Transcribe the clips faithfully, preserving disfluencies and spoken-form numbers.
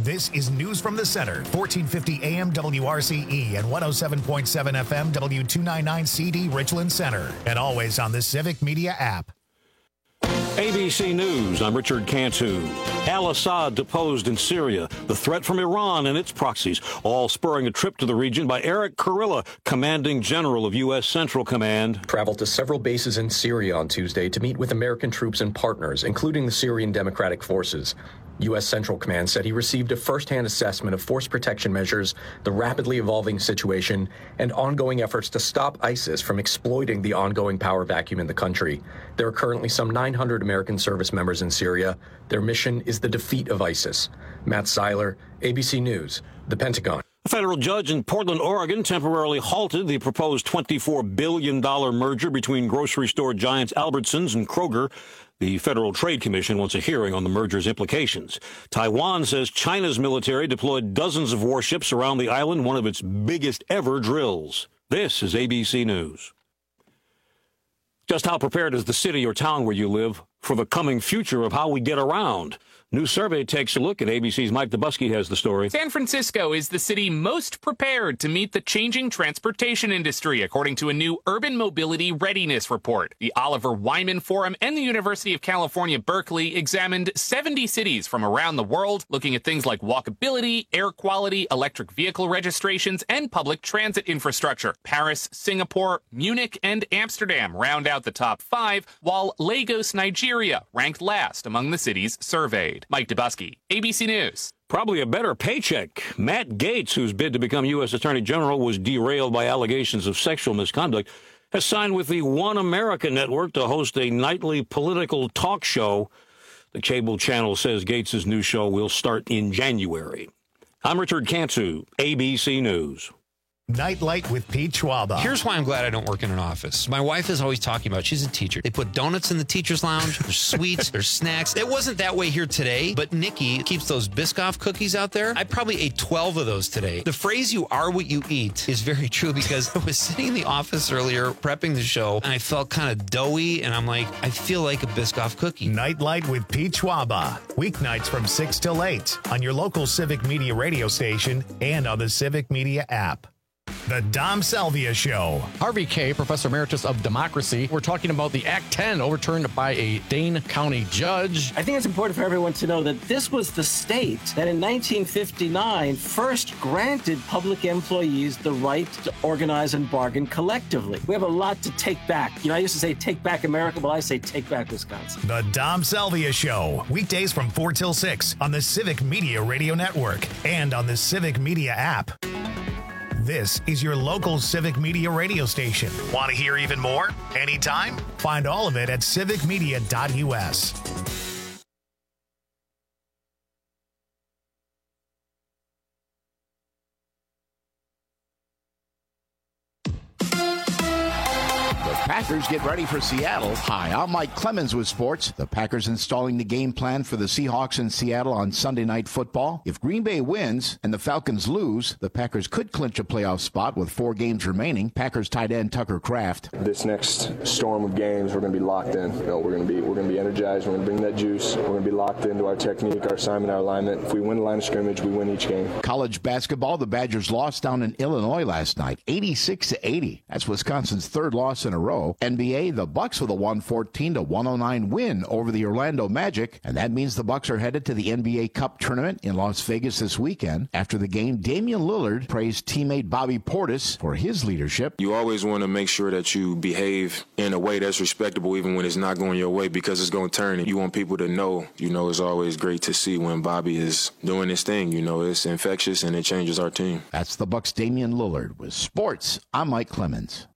This is News from the Center, fourteen fifty A M W R C E and one oh seven point seven F M W two ninety-nine C D Richland Center, and always on the Civic Media app. A B C News, I'm Richard Cantu. Al-Assad deposed in Syria, the threat from Iran and its proxies, all spurring a trip to the region by Eric Kurilla, commanding general of U S. Central Command. Traveled to several bases in Syria on Tuesday to meet with American troops and partners, including the Syrian Democratic Forces. U S. Central Command said he received a first-hand assessment of force protection measures, the rapidly evolving situation, and ongoing efforts to stop ISIS from exploiting the ongoing power vacuum in the country. There are currently some nine hundred American service members in Syria. Their mission is the defeat of ISIS. Matt Seiler, A B C News, the Pentagon. A federal judge in Portland, Oregon, temporarily halted the proposed twenty-four billion dollars merger between grocery store giants Albertsons and Kroger. The Federal Trade Commission wants a hearing on the merger's implications. Taiwan says China's military deployed dozens of warships around the island, one of its biggest ever drills. This is A B C News. Just how prepared is the city or town where you live for the coming future of how we get around? New survey takes a look at A B C's Mike Dubusky has the story. San Francisco is the city most prepared to meet the changing transportation industry, according to a new Urban Mobility Readiness Report. The Oliver Wyman Forum and the University of California, Berkeley examined seventy cities from around the world, looking at things like walkability, air quality, electric vehicle registrations, and public transit infrastructure. Paris, Singapore, Munich, and Amsterdam round out the top five, while Lagos, Nigeria ranked last among the cities surveyed. Mike Dubusky, A B C News. Probably a better paycheck. Matt Gaetz, whose bid to become U S. Attorney General was derailed by allegations of sexual misconduct, has signed with the One America Network to host a nightly political talk show. The cable channel says Gaetz's new show will start in January. I'm Richard Cantu, A B C News. Nightlight with Pete Schwaba. Here's why I'm glad I don't work in an office. My wife is always talking about, she's a teacher. They put donuts in the teacher's lounge. There's sweets, there's snacks. It wasn't that way here today, but Nikki keeps those Biscoff cookies out there. I probably ate twelve of those today. The phrase, you are what you eat, is very true because I was sitting in the office earlier prepping the show and I felt kind of doughy and I'm like, I feel like a Biscoff cookie. Nightlight with Pete Schwaba. Weeknights from six till eight on your local Civic Media radio station and on the Civic Media app. The Dom Salvia Show. Harvey Kaye, Professor Emeritus of Democracy. We're talking about the Act ten overturned by a Dane County judge. I think it's important for everyone to know that this was the state that in nineteen fifty-nine first granted public employees the right to organize and bargain collectively. We have a lot to take back. You know, I used to say take back America, but I say take back Wisconsin. The Dom Salvia Show. Weekdays from four till six on the Civic Media Radio Network and on the Civic Media app. This is your local Civic Media radio station. Want to hear even more? Anytime? Find all of it at civic media dot U S. Packers get ready for Seattle. Hi, I'm Mike Clemens with sports. The Packers installing the game plan for the Seahawks in Seattle on Sunday Night Football. If Green Bay wins and the Falcons lose, the Packers could clinch a playoff spot with four games remaining. Packers tight end Tucker Kraft. This next storm of games, we're going to be locked in. You know, we're going to be we're going to be energized. We're going to bring that juice. We're going to be locked into our technique, our assignment, our alignment. If we win the line of scrimmage, we win each game. College basketball, the Badgers lost down in Illinois last night, eighty-six to eighty. That's Wisconsin's third loss in a row. N B A, the Bucks with a one fourteen to one oh nine win over the Orlando Magic, and that means the Bucks are headed to the N B A Cup tournament in Las Vegas this weekend. After the game, Damian Lillard praised teammate Bobby Portis for his leadership. You always want to make sure that you behave in a way that's respectable even when it's not going your way because it's going to turn it. You want people to know, you know, it's always great to see when Bobby is doing his thing. You know, it's infectious and it changes our team. That's the Bucks' Damian Lillard. With sports, I'm Mike Clemens.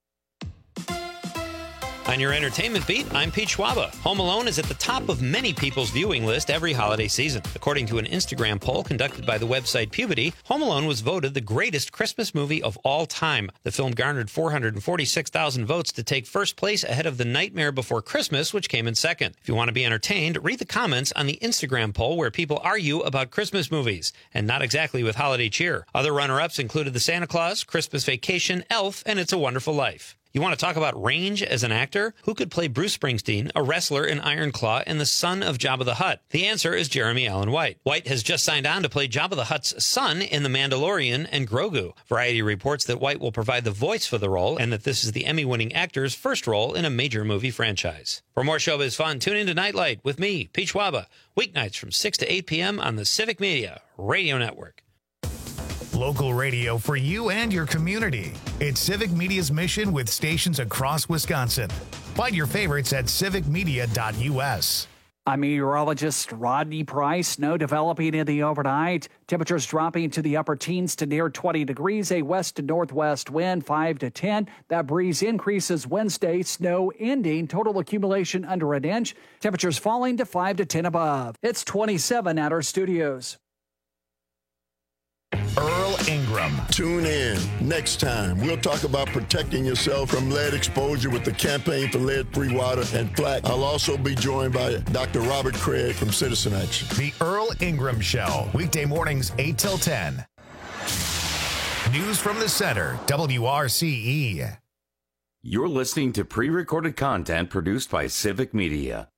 On your entertainment beat, I'm Pete Schwaba. Home Alone is at the top of many people's viewing list every holiday season. According to an Instagram poll conducted by the website Puberty, Home Alone was voted the greatest Christmas movie of all time. The film garnered four hundred forty-six thousand votes to take first place ahead of The Nightmare Before Christmas, which came in second. If you want to be entertained, read the comments on the Instagram poll where people argue about Christmas movies, and not exactly with holiday cheer. Other runner-ups included The Santa Claus, Christmas Vacation, Elf, and It's a Wonderful Life. You want to talk about range as an actor? Who could play Bruce Springsteen, a wrestler in Iron Claw, and the son of Jabba the Hutt? The answer is Jeremy Allen White. White has just signed on to play Jabba the Hutt's son in The Mandalorian and Grogu. Variety reports that White will provide the voice for the role and that this is the Emmy-winning actor's first role in a major movie franchise. For more showbiz fun, tune in to Nightlight with me, Pete Schwaba, weeknights from six to eight p.m. on the Civic Media Radio Network. Local radio for you and your community. It's Civic Media's mission with stations across Wisconsin. Find your favorites at civic media dot u s. I'm meteorologist Rodney Price. Snow developing in the overnight. Temperatures dropping to the upper teens to near twenty degrees. A west to northwest wind five to ten. That breeze increases Wednesday. Snow ending. Total accumulation under an inch. Temperatures falling to five to ten above. It's twenty-seven at our studios. Earl Ingram. Tune in next time. We'll talk about protecting yourself from lead exposure with the Campaign for Lead-Free Water and Plaque. I'll also be joined by Doctor Robert Craig from Citizen Action. The Earl Ingram Show, weekday mornings eight till ten. News from the center, W R C E. You're listening to pre-recorded content produced by Civic Media.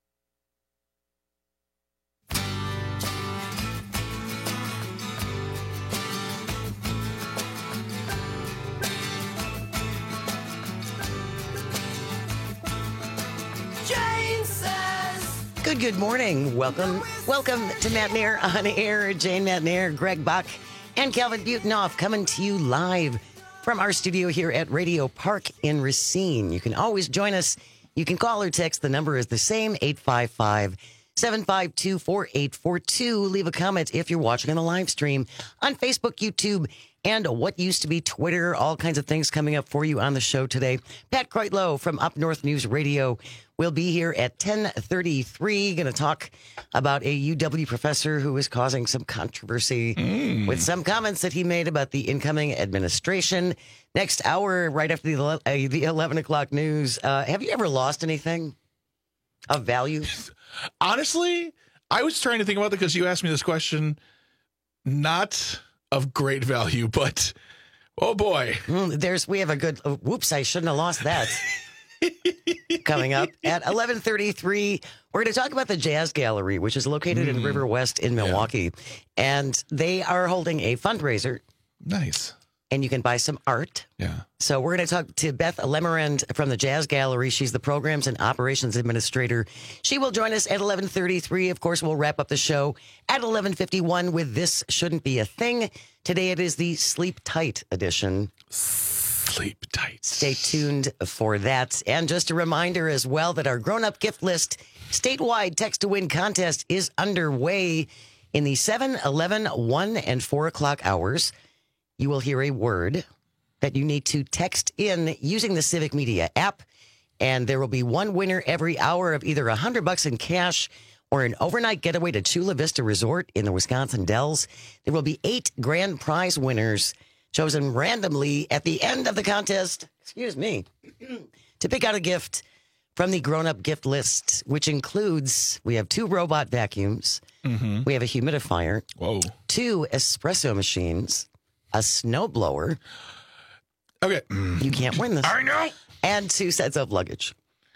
Good, good morning. Welcome, welcome to Matt Nair on Air. Jane Matt Nair, Greg Bach, and Calvin Butenoff coming to you live from our studio here at Radio Park in Racine. You can always join us. You can call or text. The number is the same, eight five five, seven five two, four eight four two. Leave a comment if you're watching on the live stream on Facebook, YouTube, and what used to be Twitter. All kinds of things coming up for you on the show today. Pat Kreutlow from Up North News Radio will be here at ten thirty-three. Going to talk about a U W professor who is causing some controversy mm. with some comments that he made about the incoming administration. Next hour, right after the, uh, the eleven o'clock news. Uh, have you ever lost anything of value? Honestly, I was trying to think about that because you asked me this question. Not of great value, but oh boy. Mm, there's we have a good uh, whoops, I shouldn't have lost that. Coming up at eleven thirty-three, we're going to talk about the Jazz Gallery, which is located mm. in River West in Milwaukee. Yeah. And they are holding a fundraiser. Nice. And you can buy some art. Yeah. So we're going to talk to Beth Lemerend from the Jazz Gallery. She's the Programs and Operations Administrator. She will join us at eleven thirty-three. Of course, we'll wrap up the show at eleven fifty-one with This Shouldn't Be a Thing. Today it is the Sleep Tight edition. Sleep tight. Stay tuned for that. And just a reminder as well that our grown-up gift list statewide text-to-win contest is underway in the seven, eleven, one, and four o'clock hours. You will hear a word that you need to text in using the Civic Media app, and there will be one winner every hour of either one hundred bucks in cash or an overnight getaway to Chula Vista Resort in the Wisconsin Dells. There will be eight grand prize winners chosen randomly at the end of the contest, excuse me, to pick out a gift from the grown-up gift list, which includes, we have two robot vacuums, mm-hmm. we have a humidifier, whoa, two espresso machines, a snowblower. Okay. You can't win this. I know. And two sets of luggage.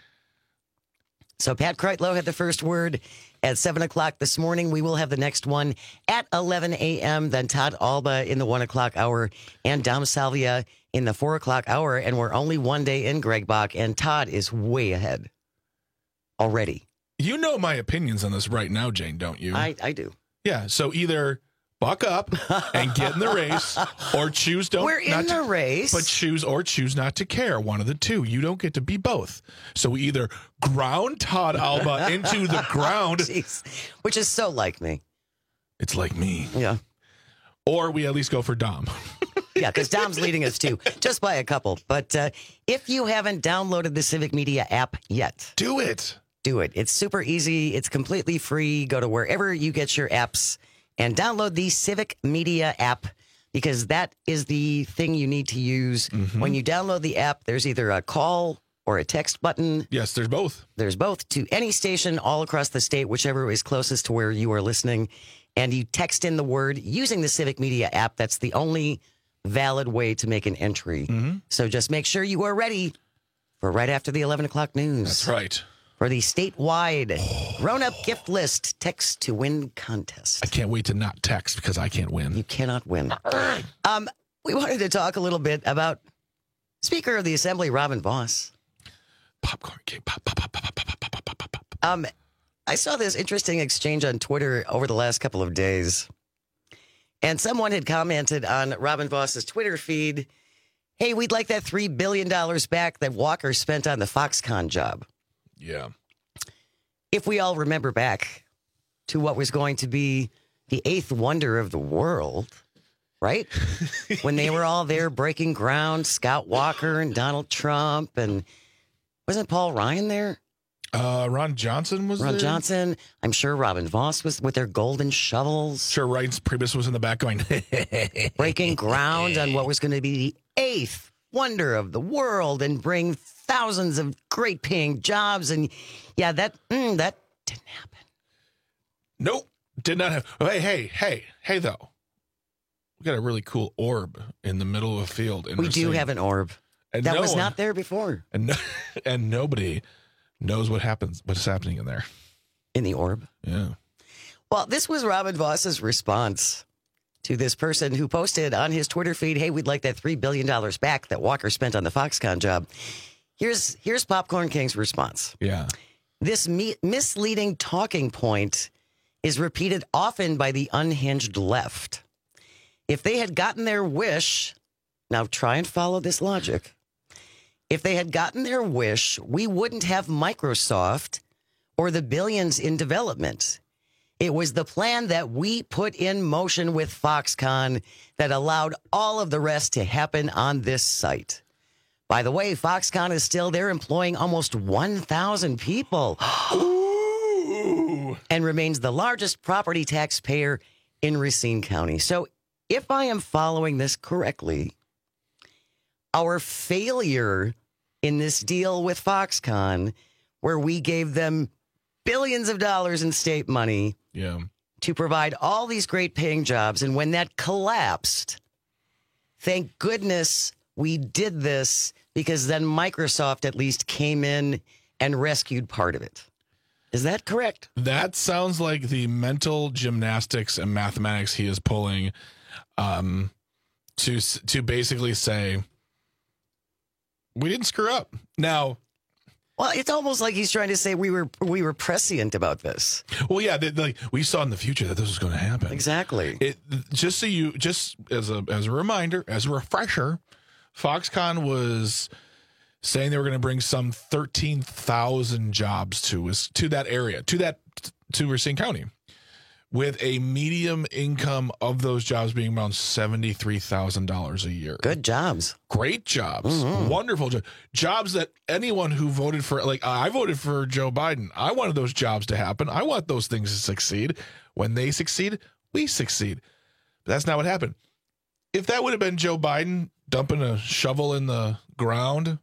So Pat Kreutlow had the first word at seven o'clock this morning. We will have the next one at eleven a.m. Then Todd Alba in the one o'clock hour and Dom Salvia in the four o'clock hour. And we're only one day in, Greg Bach, and Todd is way ahead already. You know my opinions on this right now, Jane, don't you? I, I do. Yeah, so either buck up and get in the race or choose don't. We're not in the to, race. But choose or choose not to care. One of the two. You don't get to be both. So we either ground Todd Alba into the ground. Jeez. Which is so like me. It's like me. Yeah. Or we at least go for Dom. Yeah, because Dom's leading us too, just by a couple. But uh, if you haven't downloaded the Civic Media app yet, do it. Do it. It's super easy. It's completely free. Go to wherever you get your apps and download the Civic Media app, because that is the thing you need to use. Mm-hmm. When you download the app, there's either a call or a text button. Yes, there's both. There's both to any station all across the state, whichever is closest to where you are listening. And you text in the word using the Civic Media app. That's the only valid way to make an entry. Mm-hmm. So just make sure you are ready for right after the eleven o'clock news. That's right. For the statewide grown-up gift list text to win contest. I can't wait to not text because I can't win. You cannot win. Um, we wanted to talk a little bit about Speaker of the Assembly, Robin Vos. Popcorn king. Pop, pop, pop, pop, pop, pop, pop, pop, pop, pop. Um, I saw this interesting exchange on Twitter over the last couple of days. And someone had commented on Robin Vos's Twitter feed, hey, we'd like that three billion dollars back that Walker spent on the Foxconn job. Yeah. If we all remember back to what was going to be the eighth wonder of the world, right? When they were all there breaking ground, Scott Walker and Donald Trump, and wasn't Paul Ryan there? Uh, Ron Johnson was Ron there? Johnson. I'm sure Robin Vos was with their golden shovels. Sure, Reince Priebus was in the back going, breaking ground on what was going to be the eighth wonder of the world and bring thousands of great paying jobs. And yeah, that mm, that didn't happen. Nope, did not have. Hey, hey, hey, hey, though. We got a really cool orb in the middle of a field. We do have an orb. And that no was one, not there before. And no, and nobody knows what happens, what's happening in there. In the orb? Yeah. Well, this was Robin Vos's response to this person who posted on his Twitter feed, hey, we'd like that three billion dollars back that Walker spent on the Foxconn job. Here's here's Popcorn King's response. Yeah. This me- misleading talking point is repeated often by the unhinged left. If they had gotten their wish, now try and follow this logic. If they had gotten their wish, we wouldn't have Microsoft or the billions in development. It was the plan that we put in motion with Foxconn that allowed all of the rest to happen on this site. By the way, Foxconn is still there employing almost one thousand people. Ooh. And remains the largest property taxpayer in Racine County. So if I am following this correctly, our failure in this deal with Foxconn, where we gave them billions of dollars in state money yeah. to provide all these great paying jobs, and when that collapsed, thank goodness we did this, because then Microsoft at least came in and rescued part of it. Is that correct? That sounds like the mental gymnastics and mathematics he is pulling um, to to basically say, we didn't screw up. Now, well, it's almost like he's trying to say we were we were prescient about this. Well, yeah, they, they, we saw in the future that this was going to happen. Exactly. It, just so you, just as a as a reminder, as a refresher, Foxconn was saying they were going to bring some thirteen thousand jobs to us to that area, to that to Racine County, with a medium income of those jobs being around seventy-three thousand dollars a year. Good jobs. Great jobs. Mm-hmm. Wonderful jobs. Jobs that anyone who voted for, like I voted for Joe Biden. I wanted those jobs to happen. I want those things to succeed. When they succeed, we succeed. But that's not what happened. If that would have been Joe Biden dumping a shovel in the ground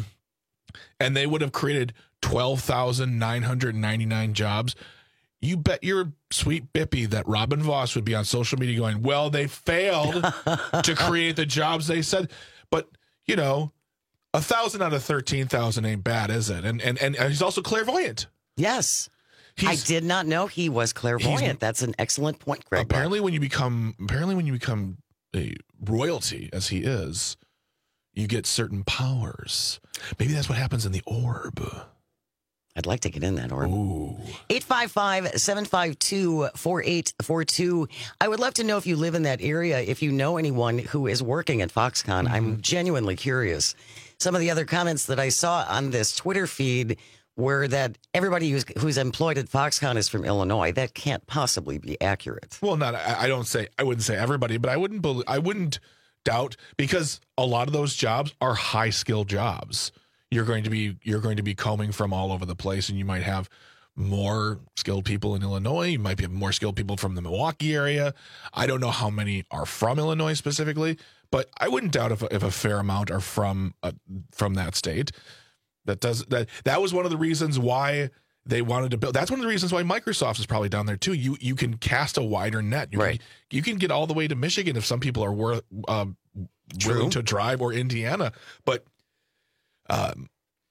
and they would have created twelve thousand nine hundred ninety-nine jobs, you bet your sweet bippy that Robin Vos would be on social media going, well, they failed to create the jobs they said. But, you know, a thousand out of thirteen thousand ain't bad, is it? And, and, and he's also clairvoyant. Yes. He's, I did not know he was clairvoyant. That's an excellent point, Greg. Apparently when you become, apparently when you become a royalty, as he is, you get certain powers. Maybe that's what happens in the orb. I'd like to get in that orb. Ooh. eight five five, seven five two, four eight four two. I would love to know if you live in that area, if you know anyone who is working at Foxconn. Mm-hmm. I'm genuinely curious. Some of the other comments that I saw on this Twitter feed were that everybody who's, who's employed at Foxconn is from Illinois. That can't possibly be accurate. Well, not, I, I don't say, I wouldn't say everybody, but I wouldn't believe, I wouldn't doubt, because a lot of those jobs are high skill jobs. You're going to be you're going to be combing from all over the place, and you might have more skilled people in Illinois. You might have more skilled people from the Milwaukee area. I don't know how many are from Illinois specifically, but I wouldn't doubt if, if a fair amount are from uh, from that state. That does that. That was one of the reasons why they wanted to build. That's one of the reasons why Microsoft is probably down there too. You you can cast a wider net. You right. Can, you can get all the way to Michigan if some people are worth, uh, willing to drive, or Indiana, but. Um,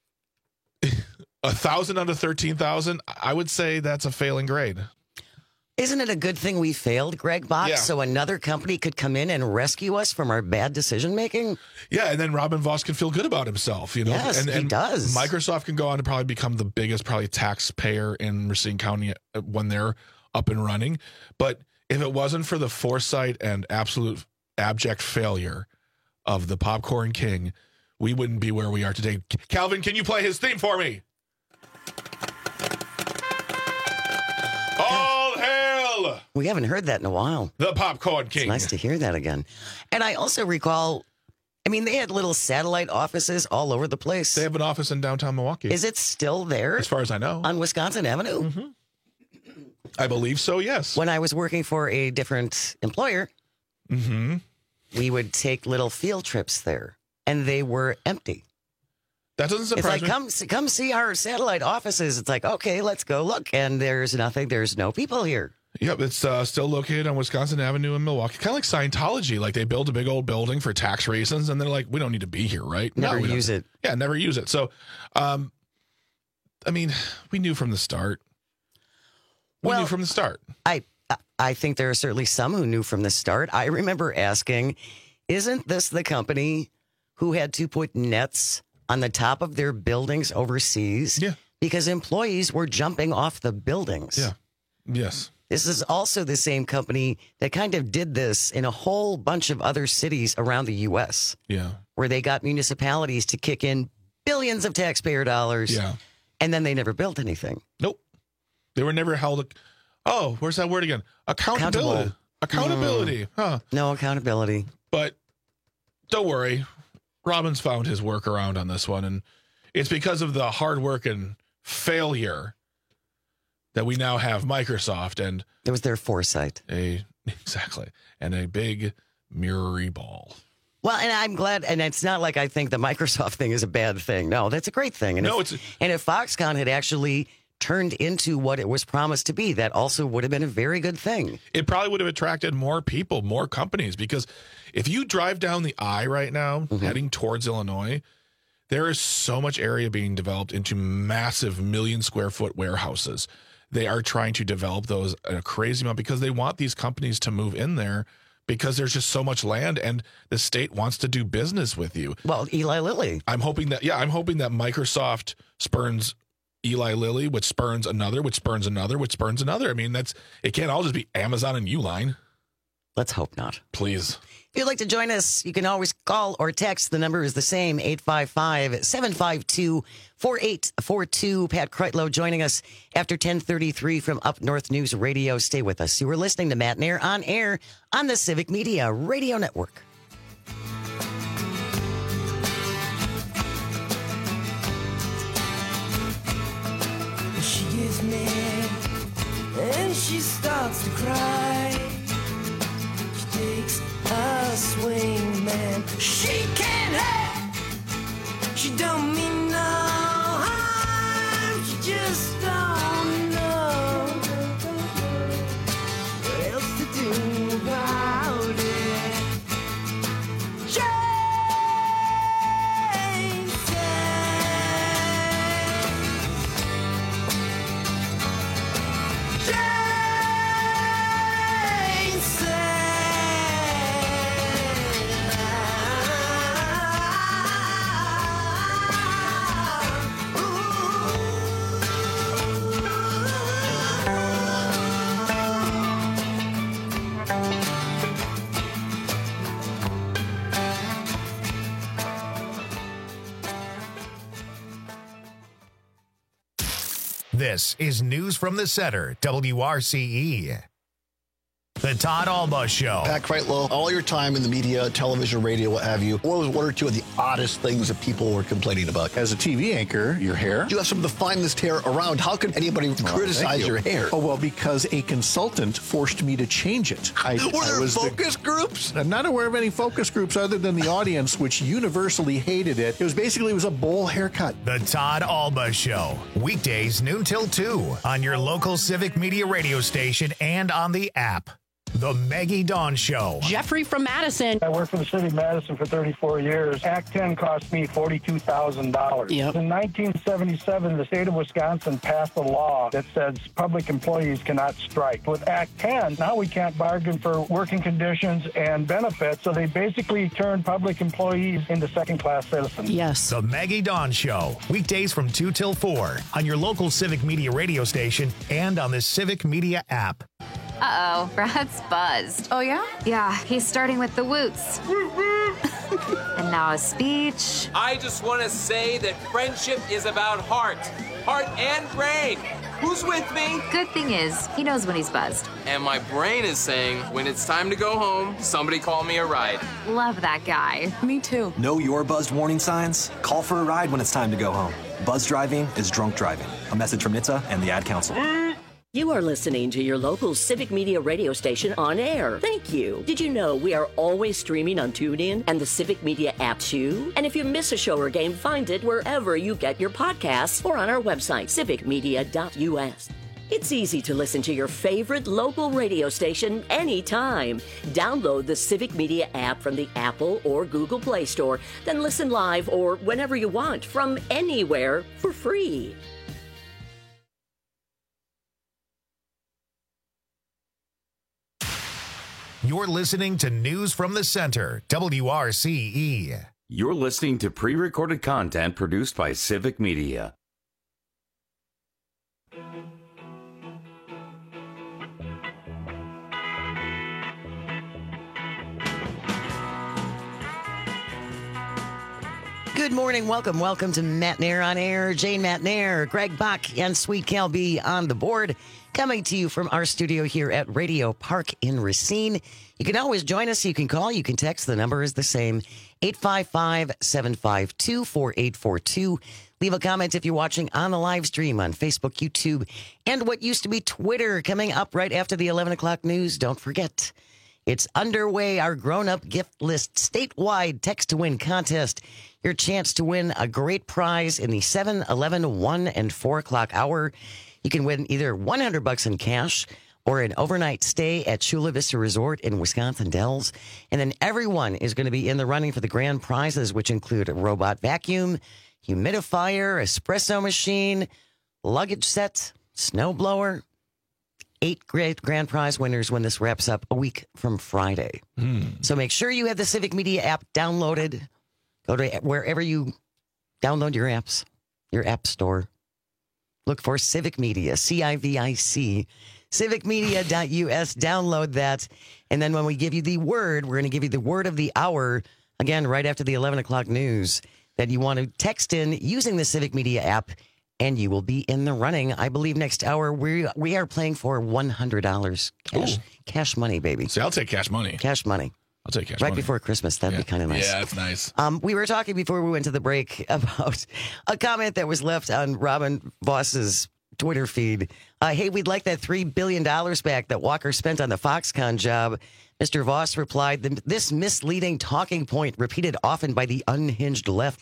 A thousand out of thirteen thousand, I would say that's a failing grade. Isn't it a good thing we failed, Greg Bach, Yeah. so another company could come in and rescue us from our bad decision making? Yeah, and then Robin Voss can feel good about himself, you know. Yes, and, he and does. Microsoft can go on to probably become the biggest probably taxpayer in Racine County when they're up and running. But if it wasn't for the foresight and absolute abject failure of the Popcorn King, we wouldn't be where we are today. Calvin, can you play his theme for me? All hail We haven't heard that in a while. the Popcorn King. It's nice to hear that again. And I also recall, I mean, they had little satellite offices all over the place. They have an office in downtown Milwaukee. Is it still there? As far as I know. On Wisconsin Avenue? Mm-hmm. I believe so, yes. When I was working for a different employer, mm-hmm. we would take little field trips there, and they were empty. That doesn't surprise it's like, me. come, come see our satellite offices. It's like, okay, let's go look. And there's nothing. There's no people here. Yep, it's uh, still located on Wisconsin Avenue in Milwaukee. Kind of like Scientology. Like they build a big old building for tax reasons, and they're like, we don't need to be here, right? Never we use don't. it. Yeah, never use it. So, um, I mean, we knew from the start. We Well, knew from the start. I I think there are certainly some who knew from the start. I remember asking, isn't this the company who had to put nets on the top of their buildings overseas? Yeah. Because employees were jumping off the buildings. Yeah. Yes. This is also the same company that kind of did this in a whole bunch of other cities around the U S, Yeah. where they got municipalities to kick in billions of taxpayer dollars. Yeah. And then they never built anything. Nope. They were never held. Ac- oh, where's that word again? Accountability. Accountable. Accountability. Mm. Huh. No accountability. But don't worry. Robin's found his workaround on this one. And it's because of the hard work and failure that we now have Microsoft and it was their foresight. A exactly. And a big mirrory ball. Well, and I'm glad, and it's not like I think the Microsoft thing is a bad thing. No, that's a great thing. And No, if, it's and if Foxconn had actually turned into what it was promised to be, that also would have been a very good thing. It probably would have attracted more people, more companies, because if you drive down the I right now, mm-hmm. heading towards Illinois, there is so much area being developed into massive million square foot warehouses. They are trying to develop those at a crazy amount because they want these companies to move in there because there's just so much land and the state wants to do business with you. Well, Eli Lilly. I'm hoping that, yeah, I'm hoping that Microsoft spurns Eli Lilly, which spurns another, which spurns another, which spurns another. I mean, that's it can't all just be Amazon and Uline. Let's hope not. Please. If you'd like to join us, you can always call or text. The number is the same, eight five five, seven five two, four eight four two. Pat Kreitlow joining us after ten thirty-three from Up North News Radio. Stay with us. You are listening to Matt Nair on air on the Civic Media Radio Network. She gets mad and she starts to cry. She takes a swing, man. She can't help. She don't mean no harm. She just don't know what else to do about it. Jane says, Jane This is News from the Center, W R C E. The Todd Alba Show. Pat Kreitlow, all your time in the media, television, radio, what have you, what was one or two of the oddest things that people were complaining about? As a T V anchor, your hair. You have some of the finest hair around. How can anybody Well, criticize thank you. your hair? Oh, well, because a consultant forced me to change it. I, Were there I was focus the, groups? I'm not aware of any focus groups other than the audience, which universally hated it. It was basically, it was a bowl haircut. The Todd Alba Show. Weekdays noon till two on your local Civic Media radio station and on the app. The Maggie Dawn Show. Jeffrey from Madison. I worked for the city of Madison for thirty-four years. Act ten cost me forty-two thousand dollars. Yep. In nineteen seventy-seven, the state of Wisconsin passed a law that says public employees cannot strike. With Act ten, now we can't bargain for working conditions and benefits, so they basically turned public employees into second-class citizens. Yes. The Maggie Dawn Show. Weekdays from two till four on your local Civic Media radio station and on the Civic Media app. Uh-oh, Brad's buzzed. Oh, yeah? Yeah, he's starting with the woots. And now a speech. I just want to say that friendship is about heart. Heart and brain. Who's with me? Good thing is, he knows when he's buzzed. And my brain is saying, when it's time to go home, somebody call me a ride. Love that guy. Me too. Know your buzzed warning signs? Call for a ride when it's time to go home. Buzz driving is drunk driving. A message from N H T S A and the Ad Council. You are listening to your local Civic Media radio station on air. Thank you. Did you know we are always streaming on TuneIn and the Civic Media app too? And if you miss a show or game, find it wherever you get your podcasts or on our website, civic media dot U S. It's easy to listen to your favorite local radio station anytime. Download the Civic Media app from the Apple or Google Play Store, then listen live or whenever you want from anywhere for free. You're listening to News from the Center, W R C E. You're listening to pre-recorded content produced by Civic Media. Good morning. Welcome. Welcome to Matt Nair on Air. Jane Matt Nair, Greg Bach, and Sweet Cal B on the board. Coming to you from our studio here at Radio Park in Racine. You can always join us. You can call. You can text. The number is the same. eight five five, seven five two, four eight four two. Leave a comment if you're watching on the live stream on Facebook, YouTube, and what used to be Twitter. Coming up right after the eleven o'clock news. Don't forget, it's underway. Our grown-up gift list statewide text to win contest. Your chance to win a great prize in the seven, eleven, one, and four o'clock hour. You can win either one hundred bucks in cash or an overnight stay at Chula Vista Resort in Wisconsin Dells. And then everyone is going to be in the running for the grand prizes, which include a robot vacuum, humidifier, espresso machine, luggage set, snowblower. Eight great grand prize winners when this wraps up a week from Friday. Mm. So make sure you have the Civic Media app downloaded. Go to wherever you download your apps, your app store. Look for Civic Media, C I V I C, civic media dot U S. Download that. And then when we give you the word, we're going to give you the word of the hour, again, right after the eleven o'clock news, that you want to text in using the Civic Media app, and you will be in the running. I believe next hour we we are playing for one hundred dollars cash, cash money, baby. See, I'll take cash money. Cash money. I'll take cash right money. before Christmas. That'd yeah. be kind of nice. Yeah, that's nice. Um, we were talking before we went to the break about a comment that was left on Robin Voss's Twitter feed. Uh, hey, we'd like that three billion dollars back that Walker spent on the Foxconn job. Mister Voss replied, this misleading talking point repeated often by the unhinged left.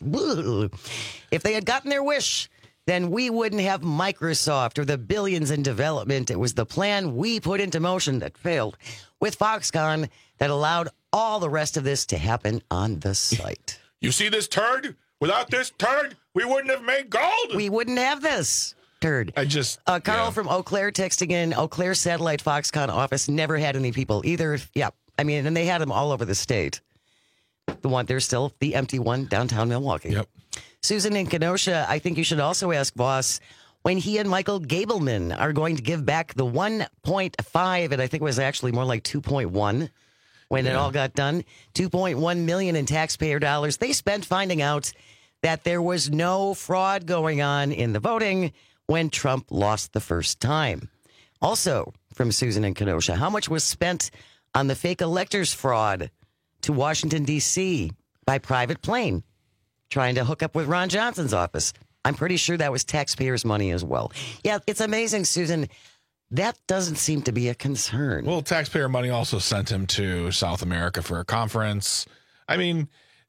If they had gotten their wish, then we wouldn't have Microsoft or the billions in development. It was the plan we put into motion that failed with Foxconn that allowed all the rest of this to happen on the site. You see this turd? Without this turd, we wouldn't have made gold. We wouldn't have this turd. I just... Uh, Carl yeah. from Eau Claire texting in, Eau Claire Satellite Foxconn office never had any people either. Yeah, I mean, and they had them all over the state. The one, there's still the empty one downtown Milwaukee. Yep. Susan in Kenosha, I think you should also ask Voss when he and Michael Gableman are going to give back the one point five, and I think it was actually more like two point one when yeah. it all got done. two point one million in taxpayer dollars they spent finding out that there was no fraud going on in the voting when Trump lost the first time. Also, from Susan in Kenosha, how much was spent on the fake electors fraud to Washington, D C by private plane, trying to hook up with Ron Johnson's office? I'm pretty sure that was taxpayers' money as well. Yeah, it's amazing, Susan. That doesn't seem to be a concern. Well, taxpayer money also sent him to South America for a conference. I mean,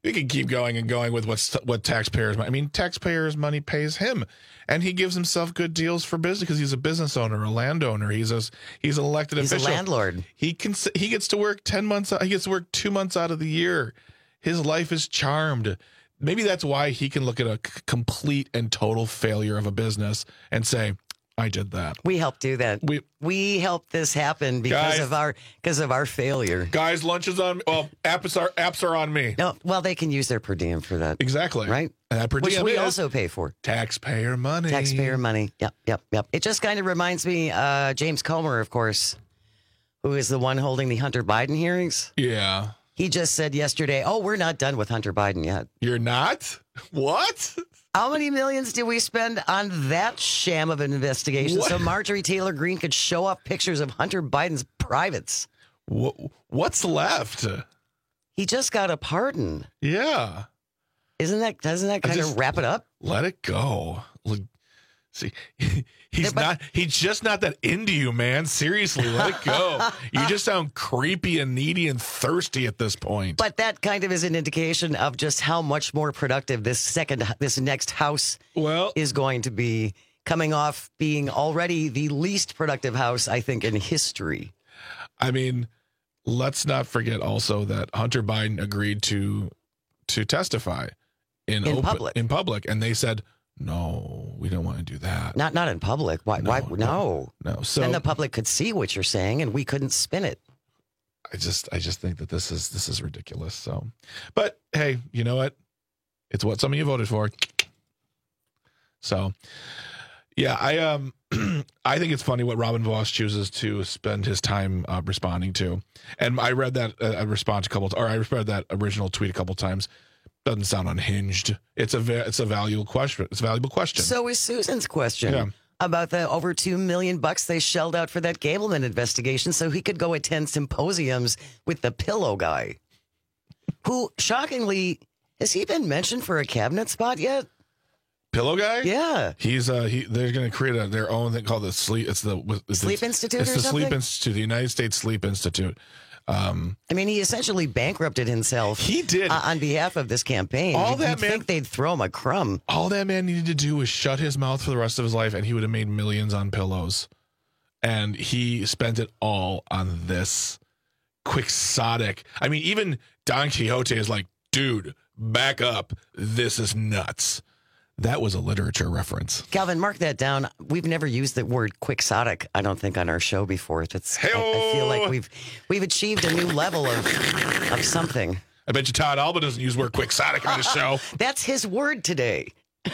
we could keep going and going with what's what taxpayers. I mean, taxpayers' money pays him, and he gives himself good deals for business because he's a business owner, a landowner. He's a he's an elected He's official. a landlord. He can he gets to work ten months. He gets to work two months out of the year. His life is charmed. Maybe that's why he can look at a c- complete and total failure of a business and say, I did that. We helped do that. We we helped this happen because Guys- of our because of our failure. Guys, lunch is on. Well, apps are apps are on me. No, well, they can use their per diem for that. Exactly. Right. And that per Which diem we is also pay for. Taxpayer money. Taxpayer money. Yep, yep, yep. It just kind of reminds me, uh, James Comer, of course, who is the one holding the Hunter Biden hearings. Yeah. He just said yesterday, "Oh, we're not done with Hunter Biden yet." You're not? What? How many millions did we spend on that sham of an investigation What? so Marjorie Taylor Greene could show off pictures of Hunter Biden's privates? What, what's left? He just got a pardon. Yeah. Isn't that doesn't that I kind just- of wrap it up? Let it go. Look, see, he's not. He's just not that into you, man. Seriously, let it go. You just sound creepy and needy and thirsty at this point. But that kind of is an indication of just how much more productive this second, this next house well, is going to be, coming off being already the least productive house, I think, in history. I mean, let's not forget also that Hunter Biden agreed to to testify in, In open, public. in public, and they said, "No, we don't want to do that." Not not in public. Why? No, why? no, No. no. So then the public could see what you're saying, and we couldn't spin it. I just I just think that this is this is ridiculous. So, but hey, you know what? It's what some of you voted for. So, yeah, I um I think it's funny what Robin Voss chooses to spend his time uh, responding to, and I read that uh, response a couple, or I read that original tweet a couple times. Doesn't sound unhinged. It's a va- it's a valuable question. It's a valuable question. So is Susan's question. Yeah. About the over two million bucks they shelled out for that Gableman investigation so he could go attend symposiums with the pillow guy. Who, shockingly, has he been mentioned for a cabinet spot yet? Pillow guy? Yeah. He's uh he they're going to create a, their own thing called the sleep it's the it's Sleep the, Institute It's or the something? Sleep Institute, the United States Sleep Institute. Um I mean, he essentially bankrupted himself. He did. Uh, on behalf of this campaign. All You'd- that you'd man- think they'd throw him a crumb. all that man needed to do was shut his mouth for the rest of his life and he would have made millions on pillows. And he spent it all on this quixotic. I mean, even Don Quixote is like, dude, back up. This is nuts. That was a literature reference. Calvin, mark that down. We've never used the word quixotic, I don't think, on our show before. That's I, I feel like we've we've achieved a new level of of something. I bet you Todd Alba doesn't use the word quixotic on his show. That's his word today.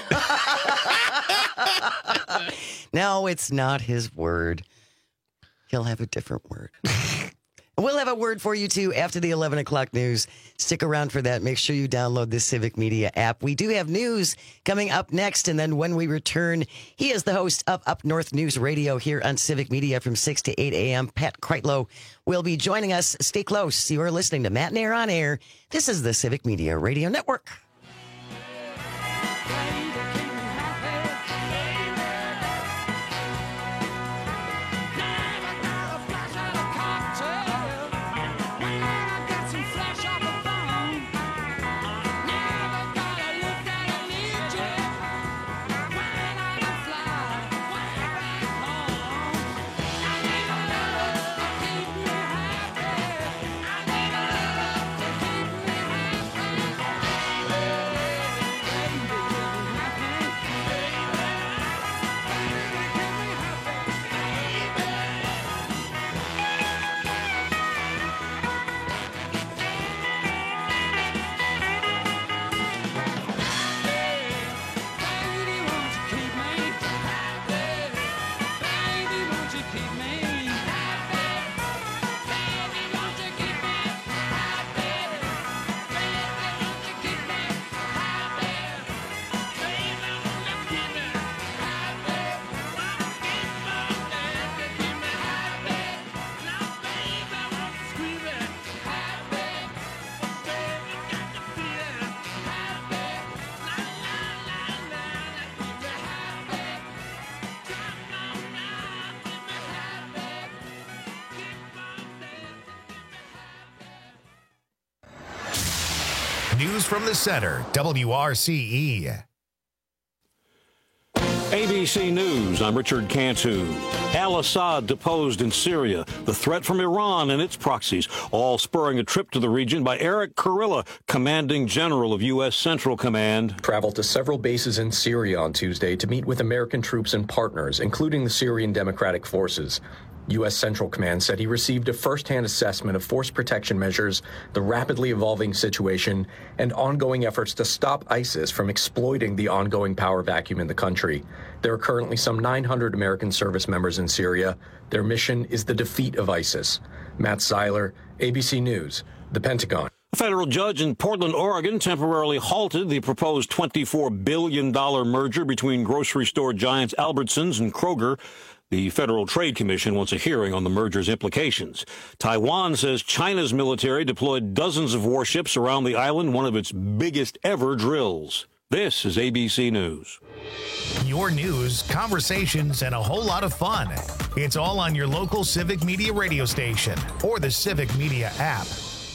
No, it's not his word. He'll have a different word. We'll have a word for you, too, after the eleven o'clock news. Stick around for that. Make sure you download the Civic Media app. We do have news coming up next, and then when we return, he is the host of Up North News Radio here on Civic Media from six to eight a.m. Pat Kreitlow will be joining us. Stay close. You are listening to Matt Nair on Air. This is the Civic Media Radio Network. News from the Center, W R C E. A B C News, I'm Richard Cantu. Al-Assad deposed in Syria, the threat from Iran and its proxies, all spurring a trip to the region by Eric Kurilla, commanding general of U S. Central Command. Traveled to several bases in Syria on Tuesday to meet with American troops and partners, including the Syrian Democratic Forces. U S. Central Command said he received a first-hand assessment of force protection measures, the rapidly evolving situation, and ongoing efforts to stop ISIS from exploiting the ongoing power vacuum in the country. There are currently some nine hundred American service members in Syria. Their mission is the defeat of ISIS. Matt Seiler, A B C News, the Pentagon. A federal judge in Portland, Oregon, temporarily halted the proposed twenty-four billion dollars merger between grocery store giants Albertsons and Kroger. The Federal Trade Commission wants a hearing on the merger's implications. Taiwan says China's military deployed dozens of warships around the island, one of its biggest ever drills. This is A B C News. Your news, conversations, and a whole lot of fun. It's all on your local Civic Media radio station or the Civic Media app.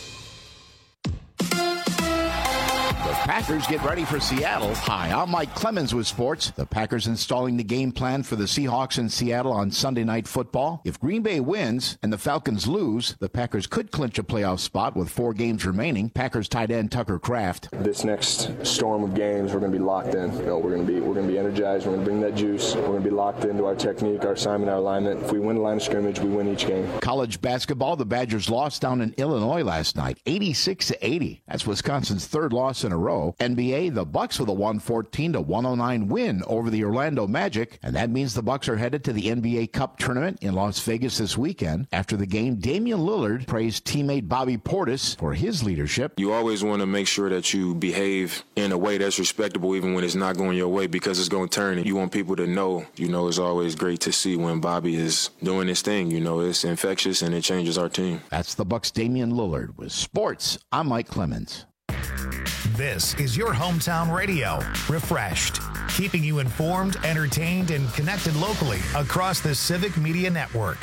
The Packers get ready for Seattle. Hi, I'm Mike Clemens with sports. The Packers installing the game plan for the Seahawks in Seattle on Sunday Night Football. If Green Bay wins and the Falcons lose, the Packers could clinch a playoff spot with four games remaining. Packers tight end Tucker Kraft. This next storm of games, we're going to be locked in. You know, we're going to be we're going to be energized. We're going to bring that juice. We're going to be locked into our technique, our assignment, our alignment. If we win the line of scrimmage, we win each game. College basketball, the Badgers lost down in Illinois last night, eighty-six to eighty. That's Wisconsin's third loss in a row. N B A, the Bucks with a one fourteen to one oh nine win over the Orlando Magic, and that means the Bucks are headed to the N B A Cup tournament in Las Vegas this weekend. After the game, Damian Lillard praised teammate Bobby Portis for his leadership. You always want to make sure that you behave in a way that's respectable even when it's not going your way, because it's going to turn, and you want people to know, you know, it's always great to see when Bobby is doing his thing. You know, it's infectious and it changes our team. That's the Bucks' Damian Lillard. With sports, I'm Mike Clemens. This is your hometown radio, refreshed, keeping you informed, entertained, and connected locally across the Civic Media Network.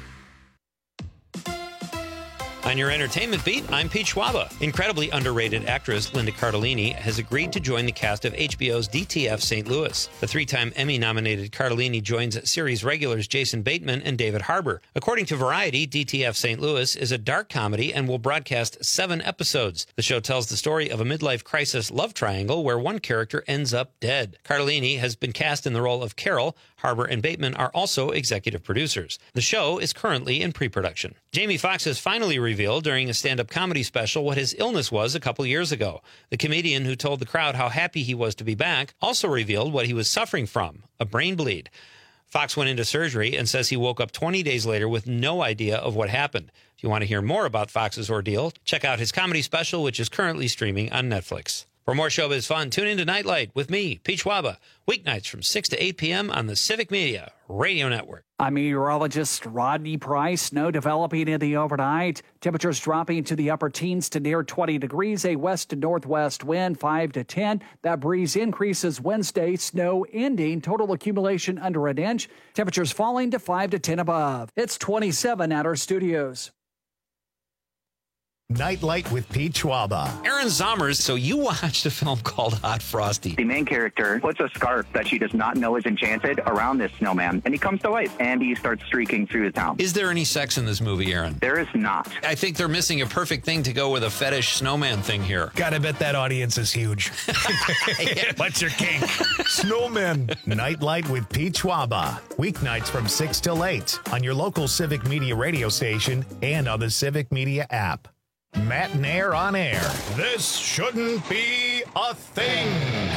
On your entertainment beat, I'm Pete Schwaba. Incredibly underrated actress Linda Cardellini has agreed to join the cast of H B O's D T F Saint Louis. The three-time Emmy-nominated Cardellini joins series regulars Jason Bateman and David Harbour. According to Variety, D T F Saint Louis is a dark comedy and will broadcast seven episodes. The show tells the story of a midlife crisis love triangle where one character ends up dead. Cardellini has been cast in the role of Carol. Harbour and Bateman are also executive producers. The show is currently in pre-production. Jamie Foxx has finally revealed during a stand-up comedy special what his illness was a couple years ago. The comedian, who told the crowd how happy he was to be back, also revealed what he was suffering from, a brain bleed. Fox went into surgery and says he woke up twenty days later with no idea of what happened. If you want to hear more about Fox's ordeal, check out his comedy special, which is currently streaming on Netflix. For more showbiz fun, tune in to Nightlight with me, Pete Schwaba, weeknights from six to eight p.m. on the Civic Media Radio Network. I'm meteorologist Rodney Price. Snow developing in the overnight. Temperatures dropping to the upper teens to near twenty degrees. A west to northwest wind, five to ten. That breeze increases Wednesday. Snow ending. Total accumulation under an inch. Temperatures falling to five to ten above. It's twenty-seven at our studios. Nightlight with Pete Schwaba. Aaron Zommers, so you watched a film called Hot Frosty. The main character puts a scarf that she does not know is enchanted around this snowman, and he comes to life, and he starts streaking through the town. Is there any sex in this movie, Aaron? There is not. I think they're missing a perfect thing to go with a fetish snowman thing here. Gotta bet that audience is huge. What's your kink? Snowmen. Nightlight with Pete Schwaba. Weeknights from six till eight on your local Civic Media radio station and on the Civic Media app. Matt Nair on air. This shouldn't be a thing.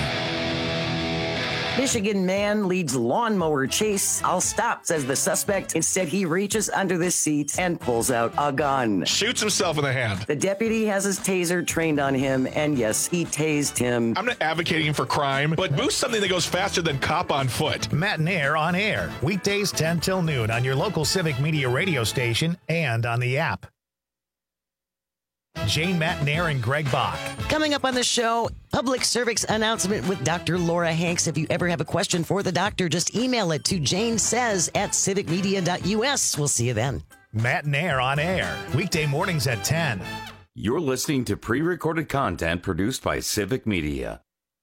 Michigan man leads lawnmower chase. I'll stop, says the suspect. Instead, he reaches under the seat and pulls out a gun. Shoots himself in the hand. The deputy has his taser trained on him, and yes, he tased him. I'm not advocating for crime, but boost something that goes faster than cop on foot. Matt Nair on air. Weekdays ten till noon on your local Civic Media radio station and on the app. Jane Matt Nair and Greg Bach. Coming up on the show, public service announcement with Doctor Laura Hanks. If you ever have a question for the doctor, just email it to janesays at civic media dot u s. We'll see you then. Matt Nair on air. Weekday mornings at ten. You're listening to pre-recorded content produced by Civic Media.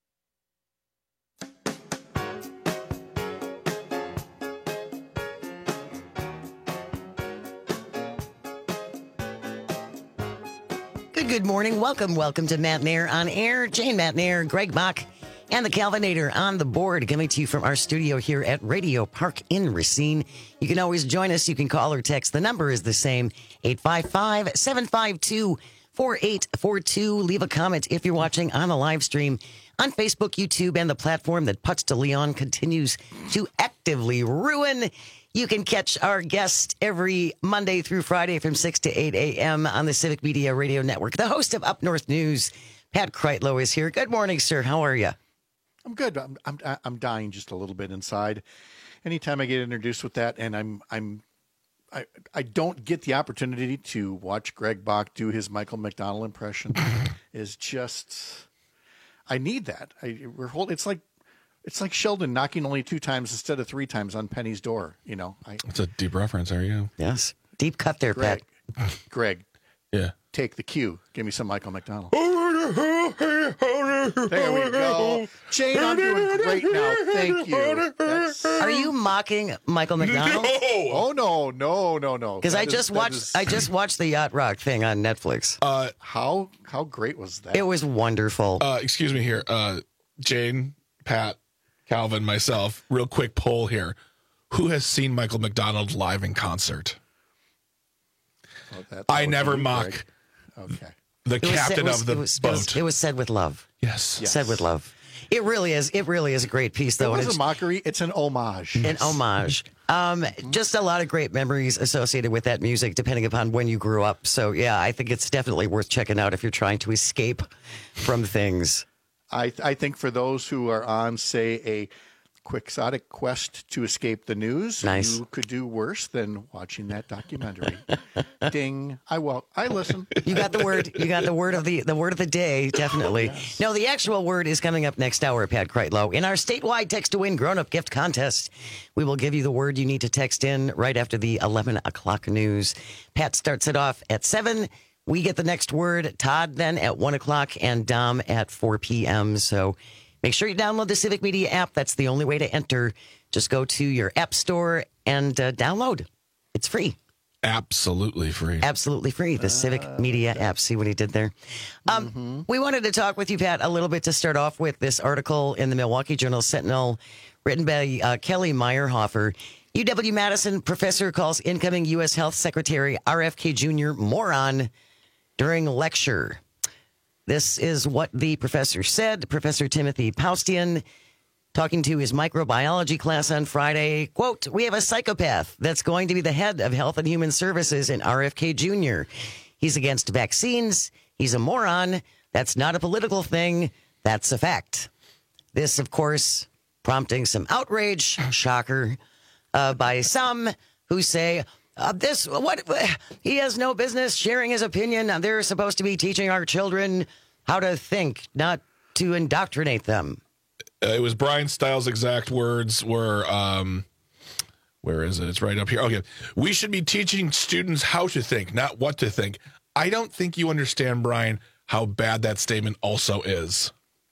Good, good morning. Welcome, welcome to Matt Nair on Air. Jane Matt Nair, Greg Bach, and the Calvinator on the board, coming to you from our studio here at Radio Park in Racine. You can always join us. You can call or text. The number is the same, eight five five, seven five two, four eight four two. Leave a comment if you're watching on the live stream on Facebook, YouTube, and the platform that Putz de Leon continues to actively ruin. You can catch our guest every Monday through Friday from six to eight a.m. on the Civic Media Radio Network. The host of Up North News, Pat Kreitlow, is here. Good morning, sir. How are you? I'm good. I'm, I'm I'm dying just a little bit inside. Anytime I get introduced with that, and I'm I'm I I don't get the opportunity to watch Greg Bach do his Michael McDonald impression, is just I need that. I we're hold, It's like it's like Sheldon knocking only two times instead of three times on Penny's door. You know, I, it's a deep reference. There you go. Yes, deep cut there, Greg, Pat. Greg, yeah. Take the cue. Give me some Michael McDonald. There we go. Jane, I'm doing great now. Thank you. That's... Are you mocking Michael McDonald? No. Oh no, no, no, no. Because I just is, watched is... I just watched the Yacht Rock thing on Netflix. Uh, how how great was that? It was wonderful. Uh, excuse me here. Uh, Jane, Pat, Calvin, myself, real quick poll here. Who has seen Michael McDonald live in concert? Oh, that, that I never mock. Greg. Okay. The it was, captain was, of the it was, boat. It was, it was said with love. Yes. yes. Said with love. It really is. It really is a great piece, though. It and was it's a mockery. It's an homage. An homage. Um, just a lot of great memories associated with that music, depending upon when you grew up. So, yeah, I think it's definitely worth checking out if you're trying to escape from things. I, I think for those who are on, say, a quixotic quest to escape the news, nice. You could do worse than watching that documentary. Ding! I will. I listen. You got the word. You got the word of the the word of the day. Definitely. Yes. No, the actual word is coming up next hour. Pat Kreitlow in our statewide text to win grown up gift contest. We will give you the word you need to text in right after the eleven o'clock news. Pat starts it off at seven. We get the next word. Todd then at one o'clock and Dom at four p.m. So. Make sure you download the Civic Media app. That's the only way to enter. Just go to your app store and uh, download. It's free. Absolutely free. Absolutely free. The uh, Civic Media app. See what he did there? Um, mm-hmm. We wanted to talk with you, Pat, a little bit to start off with this article in the Milwaukee Journal Sentinel written by uh, Kelly Meyerhofer. U W-Madison professor calls incoming U S Health Secretary R F K Junior moron during lecture. This is what the professor said. Professor Timothy Paustian, talking to his microbiology class on Friday, quote, "We have a psychopath that's going to be the head of Health and Human Services in R F K Junior He's against vaccines. He's a moron. That's not a political thing. That's a fact." This, of course, prompting some outrage, shocker, uh, by some who say, Uh, this, what, he has no business sharing his opinion. They're supposed to be teaching our children how to think, not to indoctrinate them. Uh, it was Brian Stiles' exact words were, um, where is it? It's right up here. Okay. "We should be teaching students how to think, not what to think." I don't think you understand, Brian, how bad that statement also is.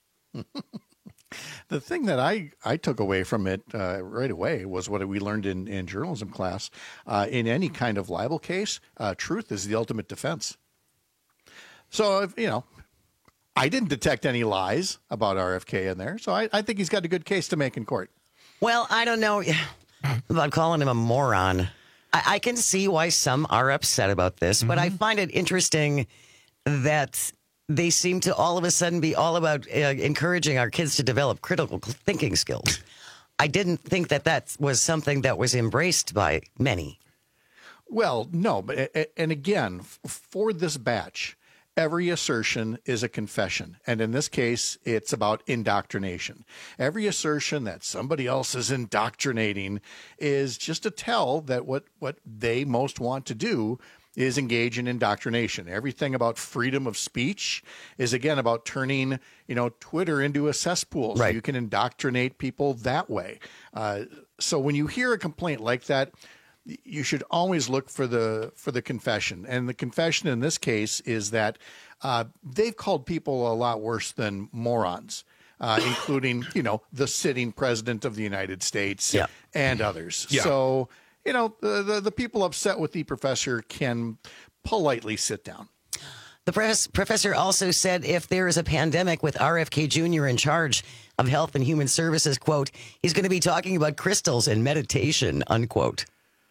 The thing that I, I took away from it uh, right away was what we learned in, in journalism class. Uh, in any kind of libel case, uh, truth is the ultimate defense. So, if, you know, I didn't detect any lies about R F K in there, so I, I think he's got a good case to make in court. Well, I don't know about calling him a moron. I, I can see why some are upset about this, mm-hmm. but I find it interesting that they seem to all of a sudden be all about uh, encouraging our kids to develop critical thinking skills. I didn't think that that was something that was embraced by many. Well, no, but and again, for this batch, every assertion is a confession. And in this case, it's about indoctrination. Every assertion that somebody else is indoctrinating is just a tell that what, what they most want to do is engage in indoctrination. Everything about freedom of speech is, again, about turning, you know, Twitter into a cesspool. So right. you can indoctrinate people that way. Uh, so when you hear a complaint like that, you should always look for the for the confession. And the confession in this case is that uh, they've called people a lot worse than morons, uh, including, you know, the sitting president of the United States yeah. and others. Yeah. So, you know, the, the, the people upset with the professor can politely sit down. The press, professor also said if there is a pandemic with R F K Junior in charge of Health and Human Services, quote, he's going to be talking about crystals and meditation, unquote.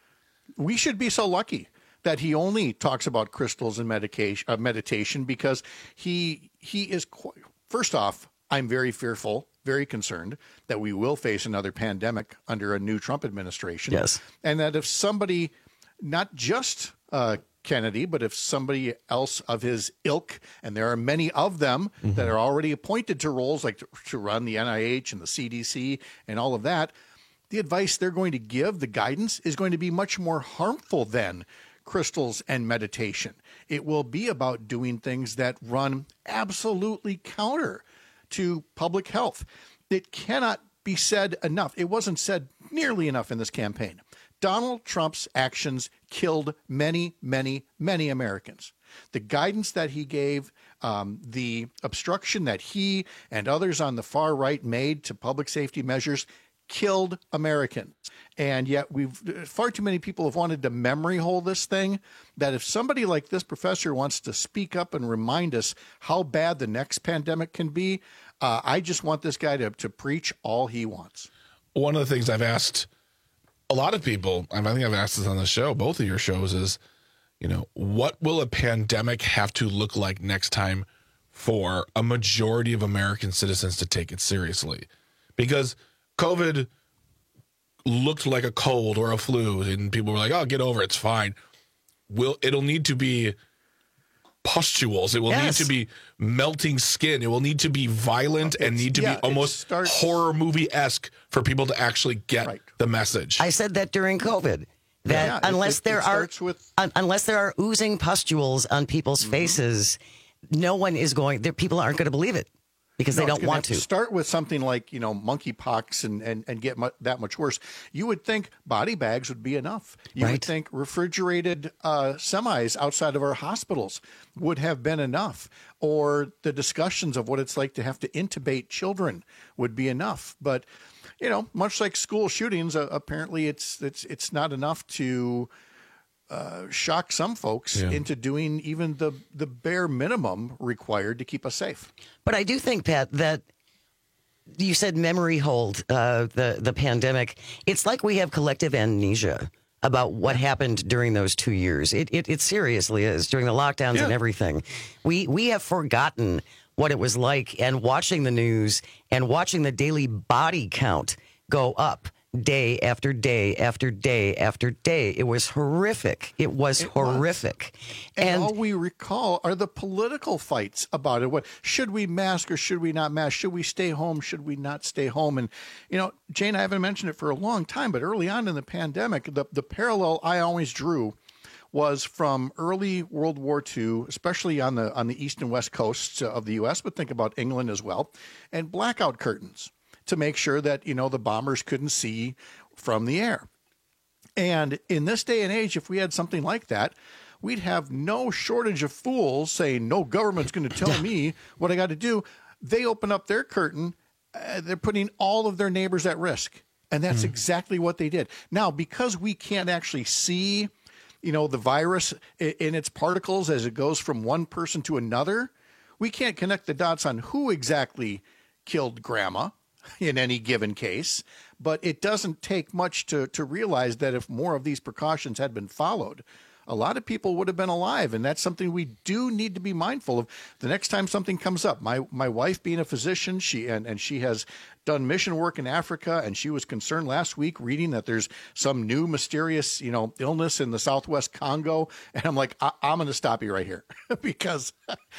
We should be so lucky that he only talks about crystals and medication, uh, meditation because he he is quite, first off, I'm very fearful, very concerned that we will face another pandemic under a new Trump administration. Yes. And that if somebody, not just uh, Kennedy, but if somebody else of his ilk, and there are many of them mm-hmm. that are already appointed to roles like to, to run the N I H and the C D C and all of that, the advice they're going to give, the guidance, is going to be much more harmful than crystals and meditation. It will be about doing things that run absolutely counter to public health. It cannot be said enough. It wasn't said nearly enough in this campaign. Donald Trump's actions killed many, many, many Americans. The guidance that he gave, um, the obstruction that he and others on the far right made to public safety measures killed Americans. And yet we've far too many people have wanted to memory hole this thing, that if somebody like this professor wants to speak up and remind us how bad the next pandemic can be, uh, I just want this guy to, to preach all he wants. One of the things I've asked a lot of people, I think I've asked this on the show, both of your shows, is, you know, what will a pandemic have to look like next time for a majority of American citizens to take it seriously? Because COVID looked like a cold or a flu, and people were like, "Oh, get over it, it's fine." Will it'll need to be pustules. It will Yes. need to be melting skin. It will need to be violent and need to yeah, be it almost starts- horror movie-esque for people to actually get Right. the message. I said that during COVID. That Yeah, it- unless it- there it are starts with- un- unless there are oozing pustules on people's Mm-hmm. faces, no one is going. There, people aren't going to believe it because No, they it's don't gonna want have to. start with something like, you know, monkeypox and, and, and get mu- that much worse. You would think body bags would be enough. You Right. would think refrigerated uh, semis outside of our hospitals would have been enough. Or the discussions of what it's like to have to intubate children would be enough. But, you know, much like school shootings, uh, apparently it's, it's, it's not enough to uh, shock some folks Yeah. into doing even the, the bare minimum required to keep us safe. But I do think, Pat, that you said memory hold uh, the the pandemic. It's like we have collective amnesia about what happened during those two years. It it, it seriously is during the lockdowns Yeah. and everything. We we have forgotten what it was like, and watching the news and watching the daily body count go up day after day after day after day. It was horrific. It was It was. horrific. And, And all we recall are the political fights about it. What should we mask or should we not mask? Should we stay home? Should we not stay home? And, you know, Jane, I haven't mentioned it for a long time, but early on in the pandemic, the, the parallel I always drew was from early World War Two, especially on the on the east and west coasts of the U S, but think about England as well, and blackout curtains to make sure that, you know, the bombers couldn't see from the air. And in this day and age, if we had something like that, we'd have no shortage of fools saying, no government's going to tell me what I got to do. They open up their curtain, uh, they're putting all of their neighbors at risk. And that's exactly what they did. Now, because we can't actually see, you know, the virus in, in its particles as it goes from one person to another, we can't connect the dots on who exactly killed grandma in any given case. But it doesn't take much to, to realize that if more of these precautions had been followed, a lot of people would have been alive. And that's something we do need to be mindful of the next time something comes up. My my wife being a physician, she and, and she has done mission work in Africa, and she was concerned last week reading that there's some new mysterious, you know, illness in the Southwest Congo. And I'm like, I, I'm going to stop you right here because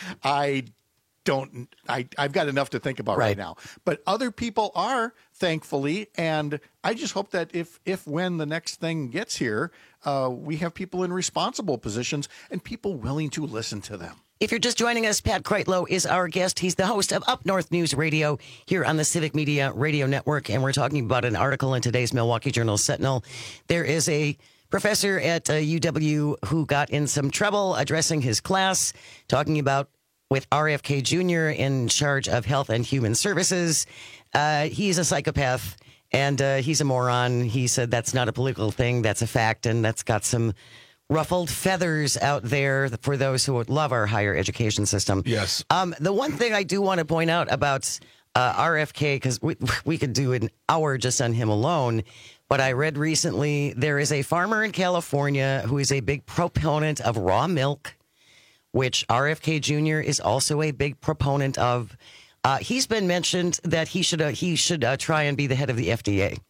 I don't, I, I've got enough to think about right. right now. But other people are, thankfully, and I just hope that if, if when the next thing gets here, uh, we have people in responsible positions and people willing to listen to them. if you're just joining us, Pat Kreitlow is our guest. He's the host of Up North News Radio here on the Civic Media Radio Network, and we're talking about an article in today's Milwaukee Journal Sentinel. There is a professor at uh, U W who got in some trouble addressing his class, talking about with R F K Junior in charge of Health and Human Services. Uh, he's a psychopath and uh, he's a moron. He said that's not a political thing. That's a fact. And that's got some ruffled feathers out there for those who would love our higher education system. Yes. Um, the one thing I do want to point out about uh, R F K, because we, we could do an hour just on him alone, but I read recently there is a farmer in California who is a big proponent of raw milk, which R F K Junior is also a big proponent of. Uh, he's been mentioned that he should uh, he should uh, try and be the head of the F D A.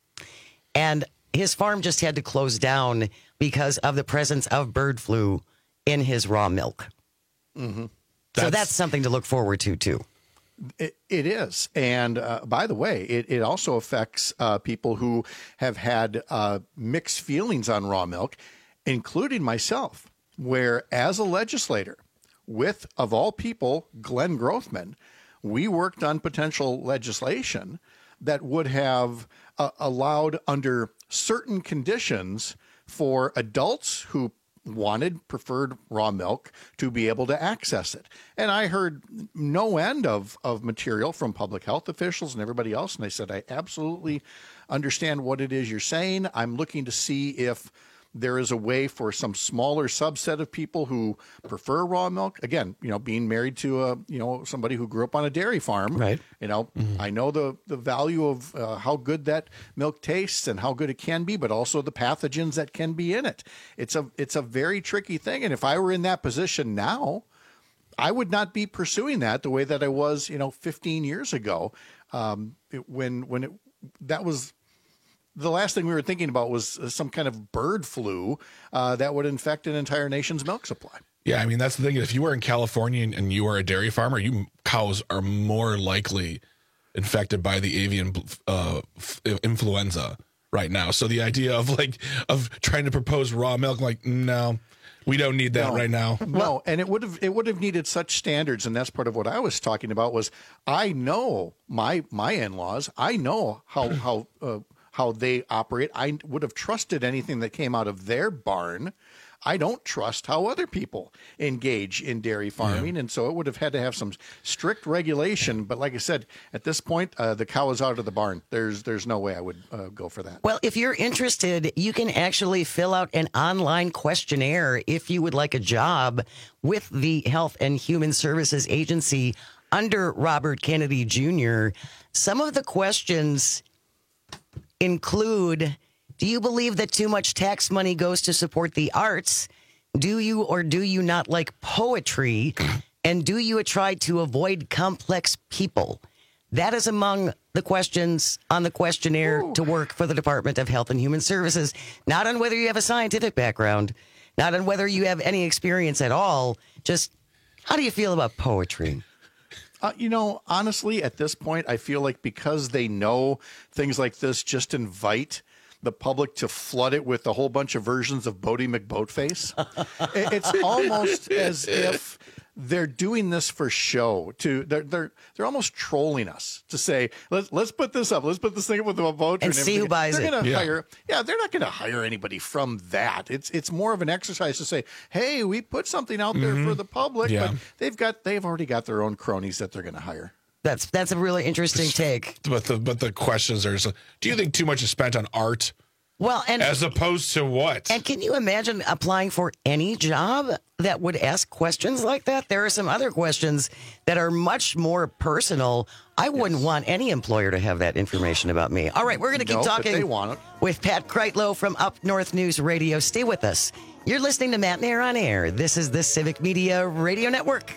And his farm just had to close down because of the presence of bird flu in his raw milk. Mm-hmm. So that's something to look forward to, too. It, it is. And uh, by the way, it, it also affects uh, people who have had uh, mixed feelings on raw milk, including myself, where as a legislator, with, of all people, Glenn Grothman, we worked on potential legislation that would have uh, allowed under certain conditions for adults who wanted preferred raw milk to be able to access it. And I heard no end of, of material from public health officials and everybody else. And I said, I absolutely understand what it is you're saying. I'm looking to see if there is a way for some smaller subset of people who prefer raw milk. Again, you know, being married to a, you know, somebody who grew up on a dairy farm, right? You know, mm-hmm. I know the, the value of uh, how good that milk tastes and how good it can be, but also the pathogens that can be in it. It's a, it's a very tricky thing. And if I were in that position now, I would not be pursuing that the way that I was, you know, fifteen years ago. Um, it, when, when it, that was, the last thing we were thinking about was some kind of bird flu uh, that would infect an entire nation's milk supply. Yeah, I mean, that's the thing. If you are in California and you are a dairy farmer, you cows are more likely infected by the avian uh, influenza right now. So the idea of like of trying to propose raw milk, like, no, we don't need that no, right now. No, and it would have it would have needed such standards, and that's part of what I was talking about. Was I know my my in-laws, I know how how. Uh, how they operate. I would have trusted anything that came out of their barn. I don't trust how other people engage in dairy farming. Yeah. And so it would have had to have some strict regulation. But like I said, at this point, uh, the cow is out of the barn. There's there's no way I would uh, go for that. Well, if you're interested, you can actually fill out an online questionnaire if you would like a job with the Health and Human Services Agency under Robert Kennedy Junior Some of the questions include, do you believe that too much tax money goes to support the arts? Do you or do you not like poetry? And do you try to avoid complex people? That is among the questions on the questionnaire Ooh. to work for the Department of Health and Human Services. Not on whether you have a scientific background, not on whether you have any experience at all. Just how do you feel about poetry? Uh, you know, honestly, at this point, I feel like because they know things like this just invite the public to flood it with a whole bunch of versions of Bodie McBoatface. It's almost as if they're doing this for show. To they're they're they're almost trolling us to say, let's let's put this up, let's put this thing up with the boat and, and see who buys they're it. Gonna yeah. hire, yeah, they're not going to hire anybody from that. It's it's more of an exercise to say, hey, we put something out there mm-hmm. for the public, yeah. but they've got they've already got their own cronies that they're going to hire. That's that's a really interesting take. But the but the questions are: do you think too much is spent on art? Well, and as opposed to what? And can you imagine applying for any job that would ask questions like that? There are some other questions that are much more personal. I wouldn't yes. want any employer to have that information about me. All right, we're going to keep no, talking they want it. with Pat Kreitlow from Up North News Radio. Stay with us. You're listening to Matt and Air on Air. This is the Civic Media Radio Network.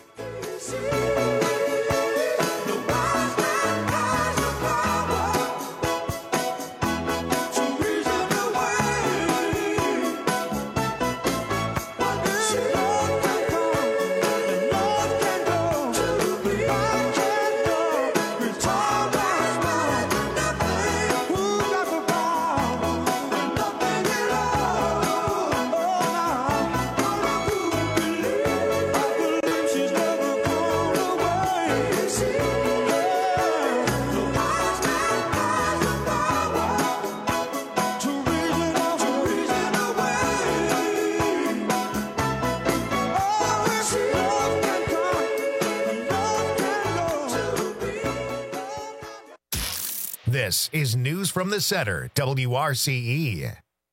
This is News from the Center, W R C E.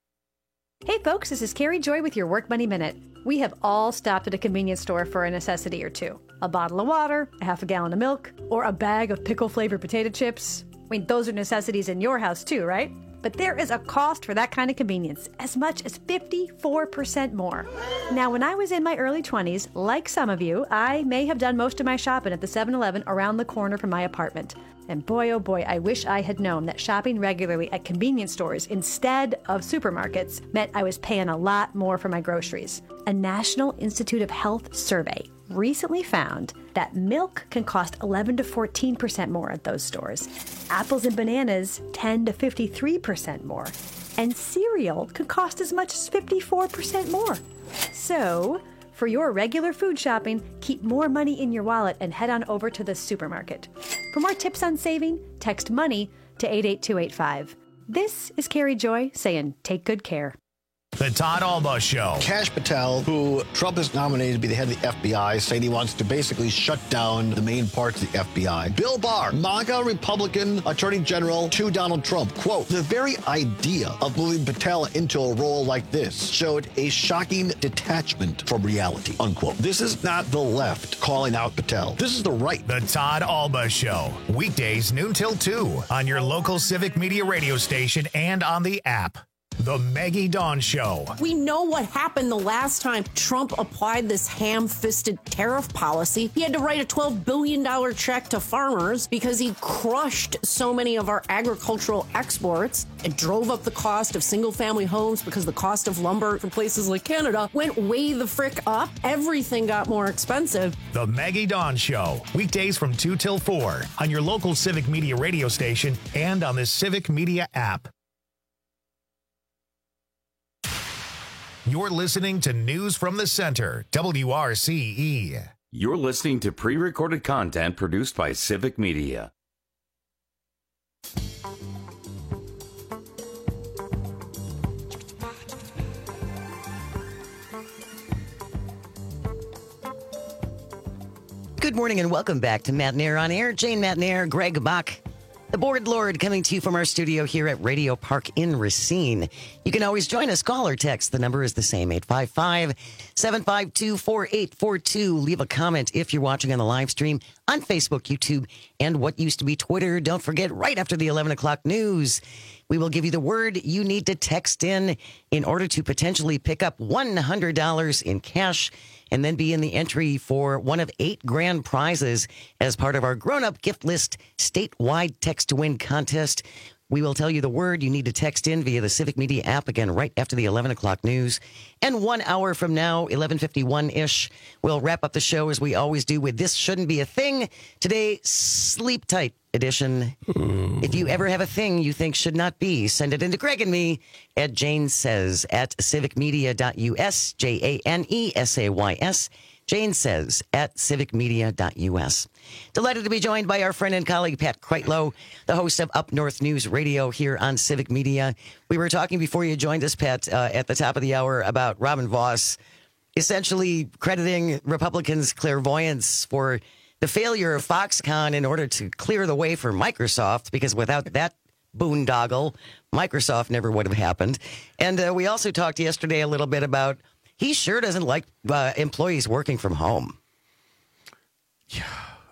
Hey folks, this is Carrie Joy with your Work Money Minute. We have all stopped at a convenience store for a necessity or two. A bottle of water, a half a gallon of milk, or a bag of pickle-flavored potato chips. I mean, those are necessities in your house too, right? But there is a cost for that kind of convenience, as much as fifty-four percent more. Now, when I was in my early twenties, like some of you, I may have done most of my shopping at the seven eleven around the corner from my apartment. And boy, oh boy, I wish I had known that shopping regularly at convenience stores instead of supermarkets meant I was paying a lot more for my groceries. A National Institute of Health survey recently found that milk can cost eleven to fourteen percent more at those stores. Apples and bananas, ten to fifty-three percent more. And cereal could cost as much as fifty-four percent more. So, for your regular food shopping, keep more money in your wallet and head on over to the supermarket. For more tips on saving, text MONEY to eight eight two eight five. This is Carrie Joy saying take good care. The Todd Alba Show. Kash Patel, who Trump has nominated to be the head of the F B I, saying he wants to basically shut down the main parts of the F B I. Bill Barr, MAGA Republican Attorney General to Donald Trump. Quote, the very idea of moving Patel into a role like this showed a shocking detachment from reality, unquote. This is not the left calling out Patel. This is the right. The Todd Alba Show. Weekdays noon till two on your local Civic Media radio station and on the app. The Maggie Dawn Show. We know what happened the last time Trump applied this ham-fisted tariff policy. He had to write a twelve billion dollars check to farmers because he crushed so many of our agricultural exports. It drove up the cost of single-family homes because the cost of lumber from places like Canada went way the frick up. Everything got more expensive. The Maggie Dawn Show. Weekdays from two till four on your local Civic Media radio station and on the Civic Media app. You're listening to News from the Center, W R C E. You're listening to pre-recorded content produced by Civic Media. Good morning and welcome back to Matt and Air on Air. Jane Matt and Air, Greg Buck. The Board Lord coming to you from our studio here at Radio Park in Racine. You can always join us. Call or text. The number is the same, eight five five, seven five two, four eight four two. Leave a comment if you're watching on the live stream on Facebook, YouTube, and what used to be Twitter. Don't forget, right after the eleven o'clock news, we will give you the word you need to text in in order to potentially pick up one hundred dollars in cash and then be in the entry for one of eight grand prizes as part of our grown-up gift list statewide text-to-win contest. We will tell you the word you need to text in via the Civic Media app, again, right after the eleven o'clock news. And one hour from now, eleven fifty-one-ish, we'll wrap up the show as we always do with This Shouldn't Be a Thing. Today, Sleep Tight edition. If you ever have a thing you think should not be, send it into Greg and me at Jane Says at civic media dot U S, J A N E S A Y S. Jane Says at civic media dot U S. Delighted to be joined by our friend and colleague, Pat Kreitlow, the host of Up North News Radio here on Civic Media. We were talking before you joined us, Pat, uh, at the top of the hour about Robin Vos essentially crediting Republicans' clairvoyance for the failure of Foxconn in order to clear the way for Microsoft, because without that boondoggle, Microsoft never would have happened. And uh, we also talked yesterday a little bit about he sure doesn't like uh, employees working from home. Yeah.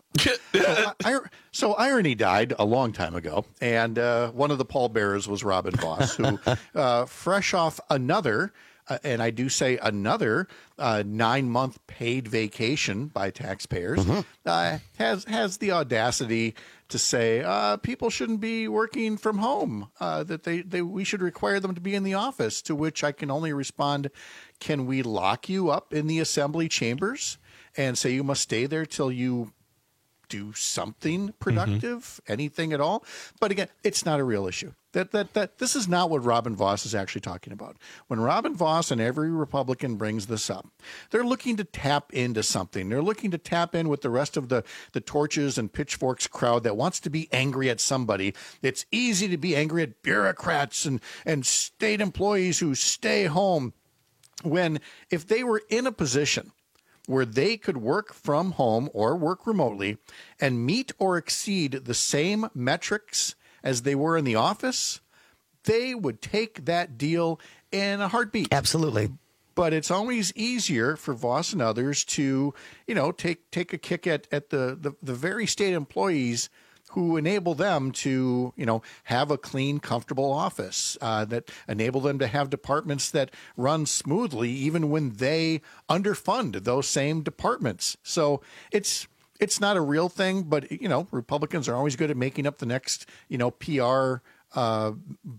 so, I, so irony died a long time ago, and uh, one of the pallbearers was Robin Vos, who, uh, fresh off another, uh, and I do say another, uh, nine-month paid vacation by taxpayers, mm-hmm. uh, has has the audacity to say uh, people shouldn't be working from home, uh, that they, they we should require them to be in the office, to which I can only respond, can we lock you up in the assembly chambers and say you must stay there till you do something productive, mm-hmm. anything at all? But again, it's not a real issue. That that that this is not what Robin Vos is actually talking about. When Robin Vos and every Republican brings this up, they're looking to tap into something. They're looking to tap in with the rest of the, the torches and pitchforks crowd that wants to be angry at somebody. It's easy to be angry at bureaucrats and, and state employees who stay home, when if they were in a position where they could work from home or work remotely and meet or exceed the same metrics as they were in the office, they would take that deal in a heartbeat. Absolutely. But it's always easier for Voss and others to, you know, take take a kick at, at the, the, the very state employees who enable them to, you know, have a clean, comfortable office, uh, that enable them to have departments that run smoothly, even when they underfund those same departments. So it's it's not a real thing, but, you know, Republicans are always good at making up the next, you know, P R uh,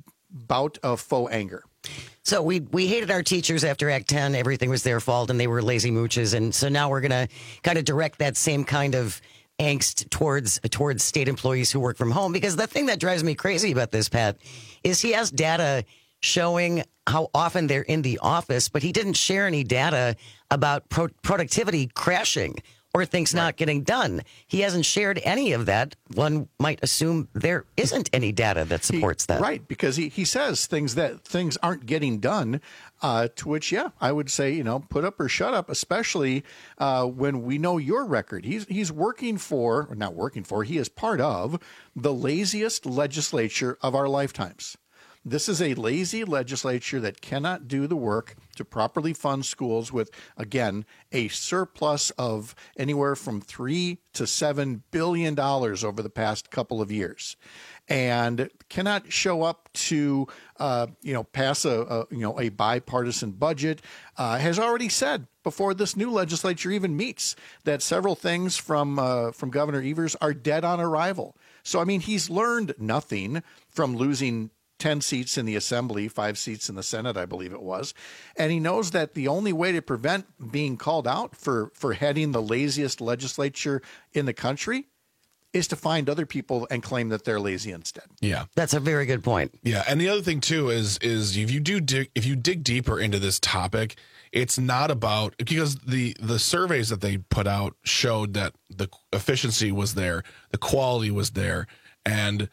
bout of faux anger. So we we hated our teachers after Act ten. Everything was their fault and they were lazy mooches. And so now we're going to kind of direct that same kind of angst towards towards state employees who work from home. Because the thing that drives me crazy about this, Pat, is he has data showing how often they're in the office, but he didn't share any data about pro- productivity crashing or things not getting done. He hasn't shared any of that. One might assume there isn't any data that supports he, that. Right, because he, he says things that things aren't getting done, uh, to which, yeah, I would say, you know, put up or shut up, especially uh, when we know your record. He's, he's working for, or not working for, he is part of the laziest legislature of our lifetimes. This is a lazy legislature that cannot do the work to properly fund schools with, again, a surplus of anywhere from three to seven billion dollars over the past couple of years, and cannot show up to, uh, you know, pass a, a you know a bipartisan budget. Uh, has already said before this new legislature even meets that several things from uh, from Governor Evers are dead on arrival. So I mean, he's learned nothing from losing ten seats in the Assembly, five seats in the Senate, I believe it was. And he knows that the only way to prevent being called out for, for heading the laziest legislature in the country is to find other people and claim that they're lazy instead. Yeah. That's a very good point. Yeah. And the other thing, too, is is if you do dig, if you dig deeper into this topic, it's not about, because the, the surveys that they put out showed that the efficiency was there, the quality was there, and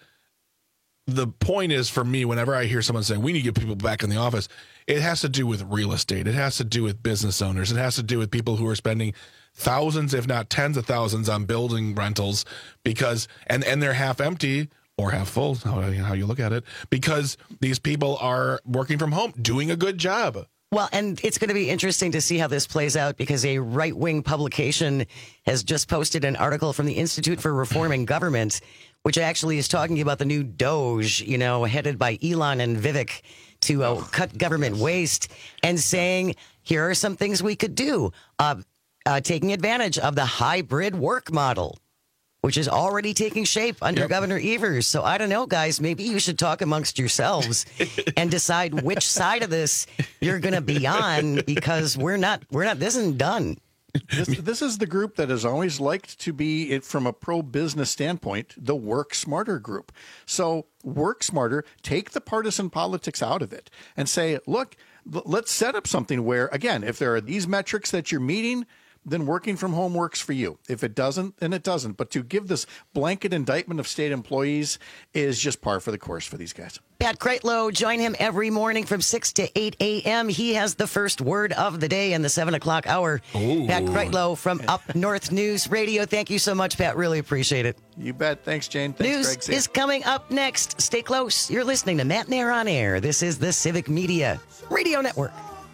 the point is, for me, whenever I hear someone saying we need to get people back in the office, it has to do with real estate. It has to do with business owners. It has to do with people who are spending thousands, if not tens of thousands, on building rentals because, and, and they're half empty or half full, how, how you look at it, because these people are working from home, doing a good job. Well, and it's going to be interesting to see how this plays out because a right-wing publication has just posted an article from the Institute for Reforming Government, which actually is talking about the new DOGE, you know, headed by Elon and Vivek to uh, cut government waste and saying, here are some things we could do. Uh, uh, taking advantage of the hybrid work model, which is already taking shape under yep. Governor Evers. So I don't know, guys, maybe you should talk amongst yourselves and decide which side of this you're going to be on because we're not, we're not, this isn't done. This, this is the group that has always liked to be, it, from a pro-business standpoint, the work smarter group. So work smarter, take the partisan politics out of it and say, look, l- let's set up something where, again, if there are these metrics that you're meeting, then working from home works for you. If it doesn't, then it doesn't. But to give this blanket indictment of state employees is just par for the course for these guys. Pat Kreitlow, join him every morning from six to eight a.m. He has the first word of the day in the seven o'clock hour. Ooh. Pat Kreitlow from Up North News Radio. Thank you so much, Pat. Really appreciate it. You bet. Thanks, Jane. Thanks, News Greg. See is coming up next. Stay close. You're listening to Matt Nair on Air. This is the Civic Media Radio Network.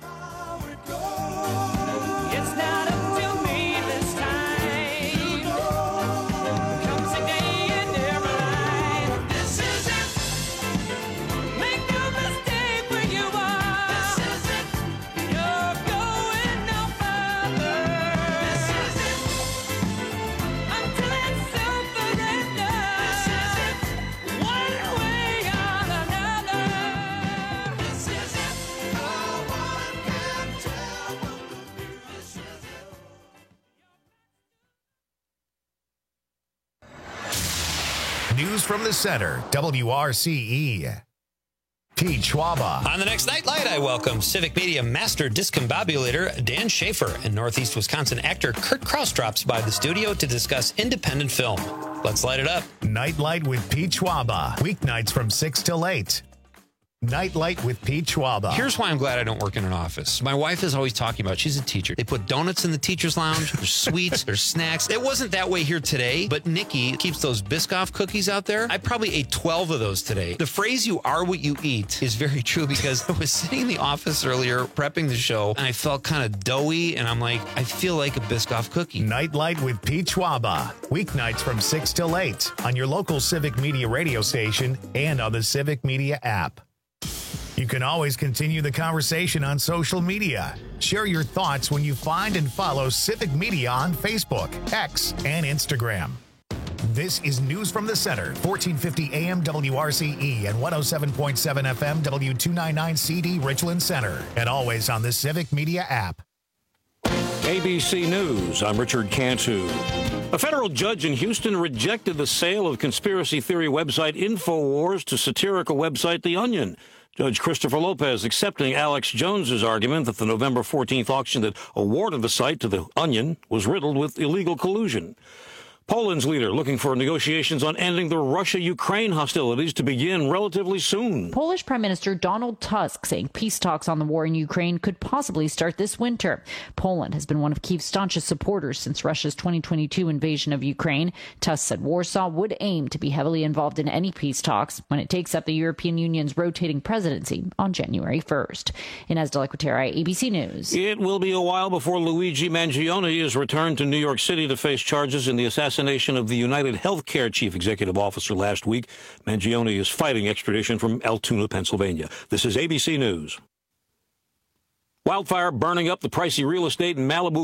News from the center, W R C E. Pete Schwaba. On the next Nightlight, I welcome Civic Media Master Discombobulator Dan Schaefer and Northeast Wisconsin actor Kurt Krause drops by the studio to discuss independent film. Let's light it up. Nightlight with Pete Schwaba. Weeknights from six till eight. Nightlight with Pete Schwaba. Here's why I'm glad I don't work in an office. My wife is always talking about, she's a teacher. They put donuts in the teacher's lounge. There's sweets, there's snacks. It wasn't that way here today, but Nikki keeps those Biscoff cookies out there. I probably ate twelve of those today. The phrase "you are what you eat" is very true because I was sitting in the office earlier prepping the show and I felt kind of doughy and I'm like, I feel like a Biscoff cookie. Nightlight with Pete Schwaba. Weeknights from six till eight on your local Civic Media radio station and on the Civic Media app. You can always continue the conversation on social media. Share your thoughts when you find and follow Civic Media on Facebook, X, and Instagram. This is News from the Center, fourteen fifty A M W R C E and one oh seven point seven F M W two ninety-nine C D Richland Center, and always on the Civic Media app. A B C News, I'm Richard Cantu. A federal judge in Houston rejected the sale of conspiracy theory website InfoWars to satirical website The Onion. Judge Christopher Lopez accepting Alex Jones's argument that the November fourteenth auction that awarded the site to The Onion was riddled with illegal collusion. Poland's leader looking for negotiations on ending the Russia-Ukraine hostilities to begin relatively soon. Polish Prime Minister Donald Tusk saying peace talks on the war in Ukraine could possibly start this winter. Poland has been one of Kyiv's staunchest supporters since Russia's twenty twenty-two invasion of Ukraine. Tusk said Warsaw would aim to be heavily involved in any peace talks when it takes up the European Union's rotating presidency on January first. Inez de la Cuetara, A B C News. It will be a while before Luigi Mangione is returned to New York City to face charges in the assassination of the United Healthcare chief executive officer last week. Mangione is fighting extradition from Altoona, Pennsylvania. This is A B C News. Wildfire burning up the pricey real estate in Malibu,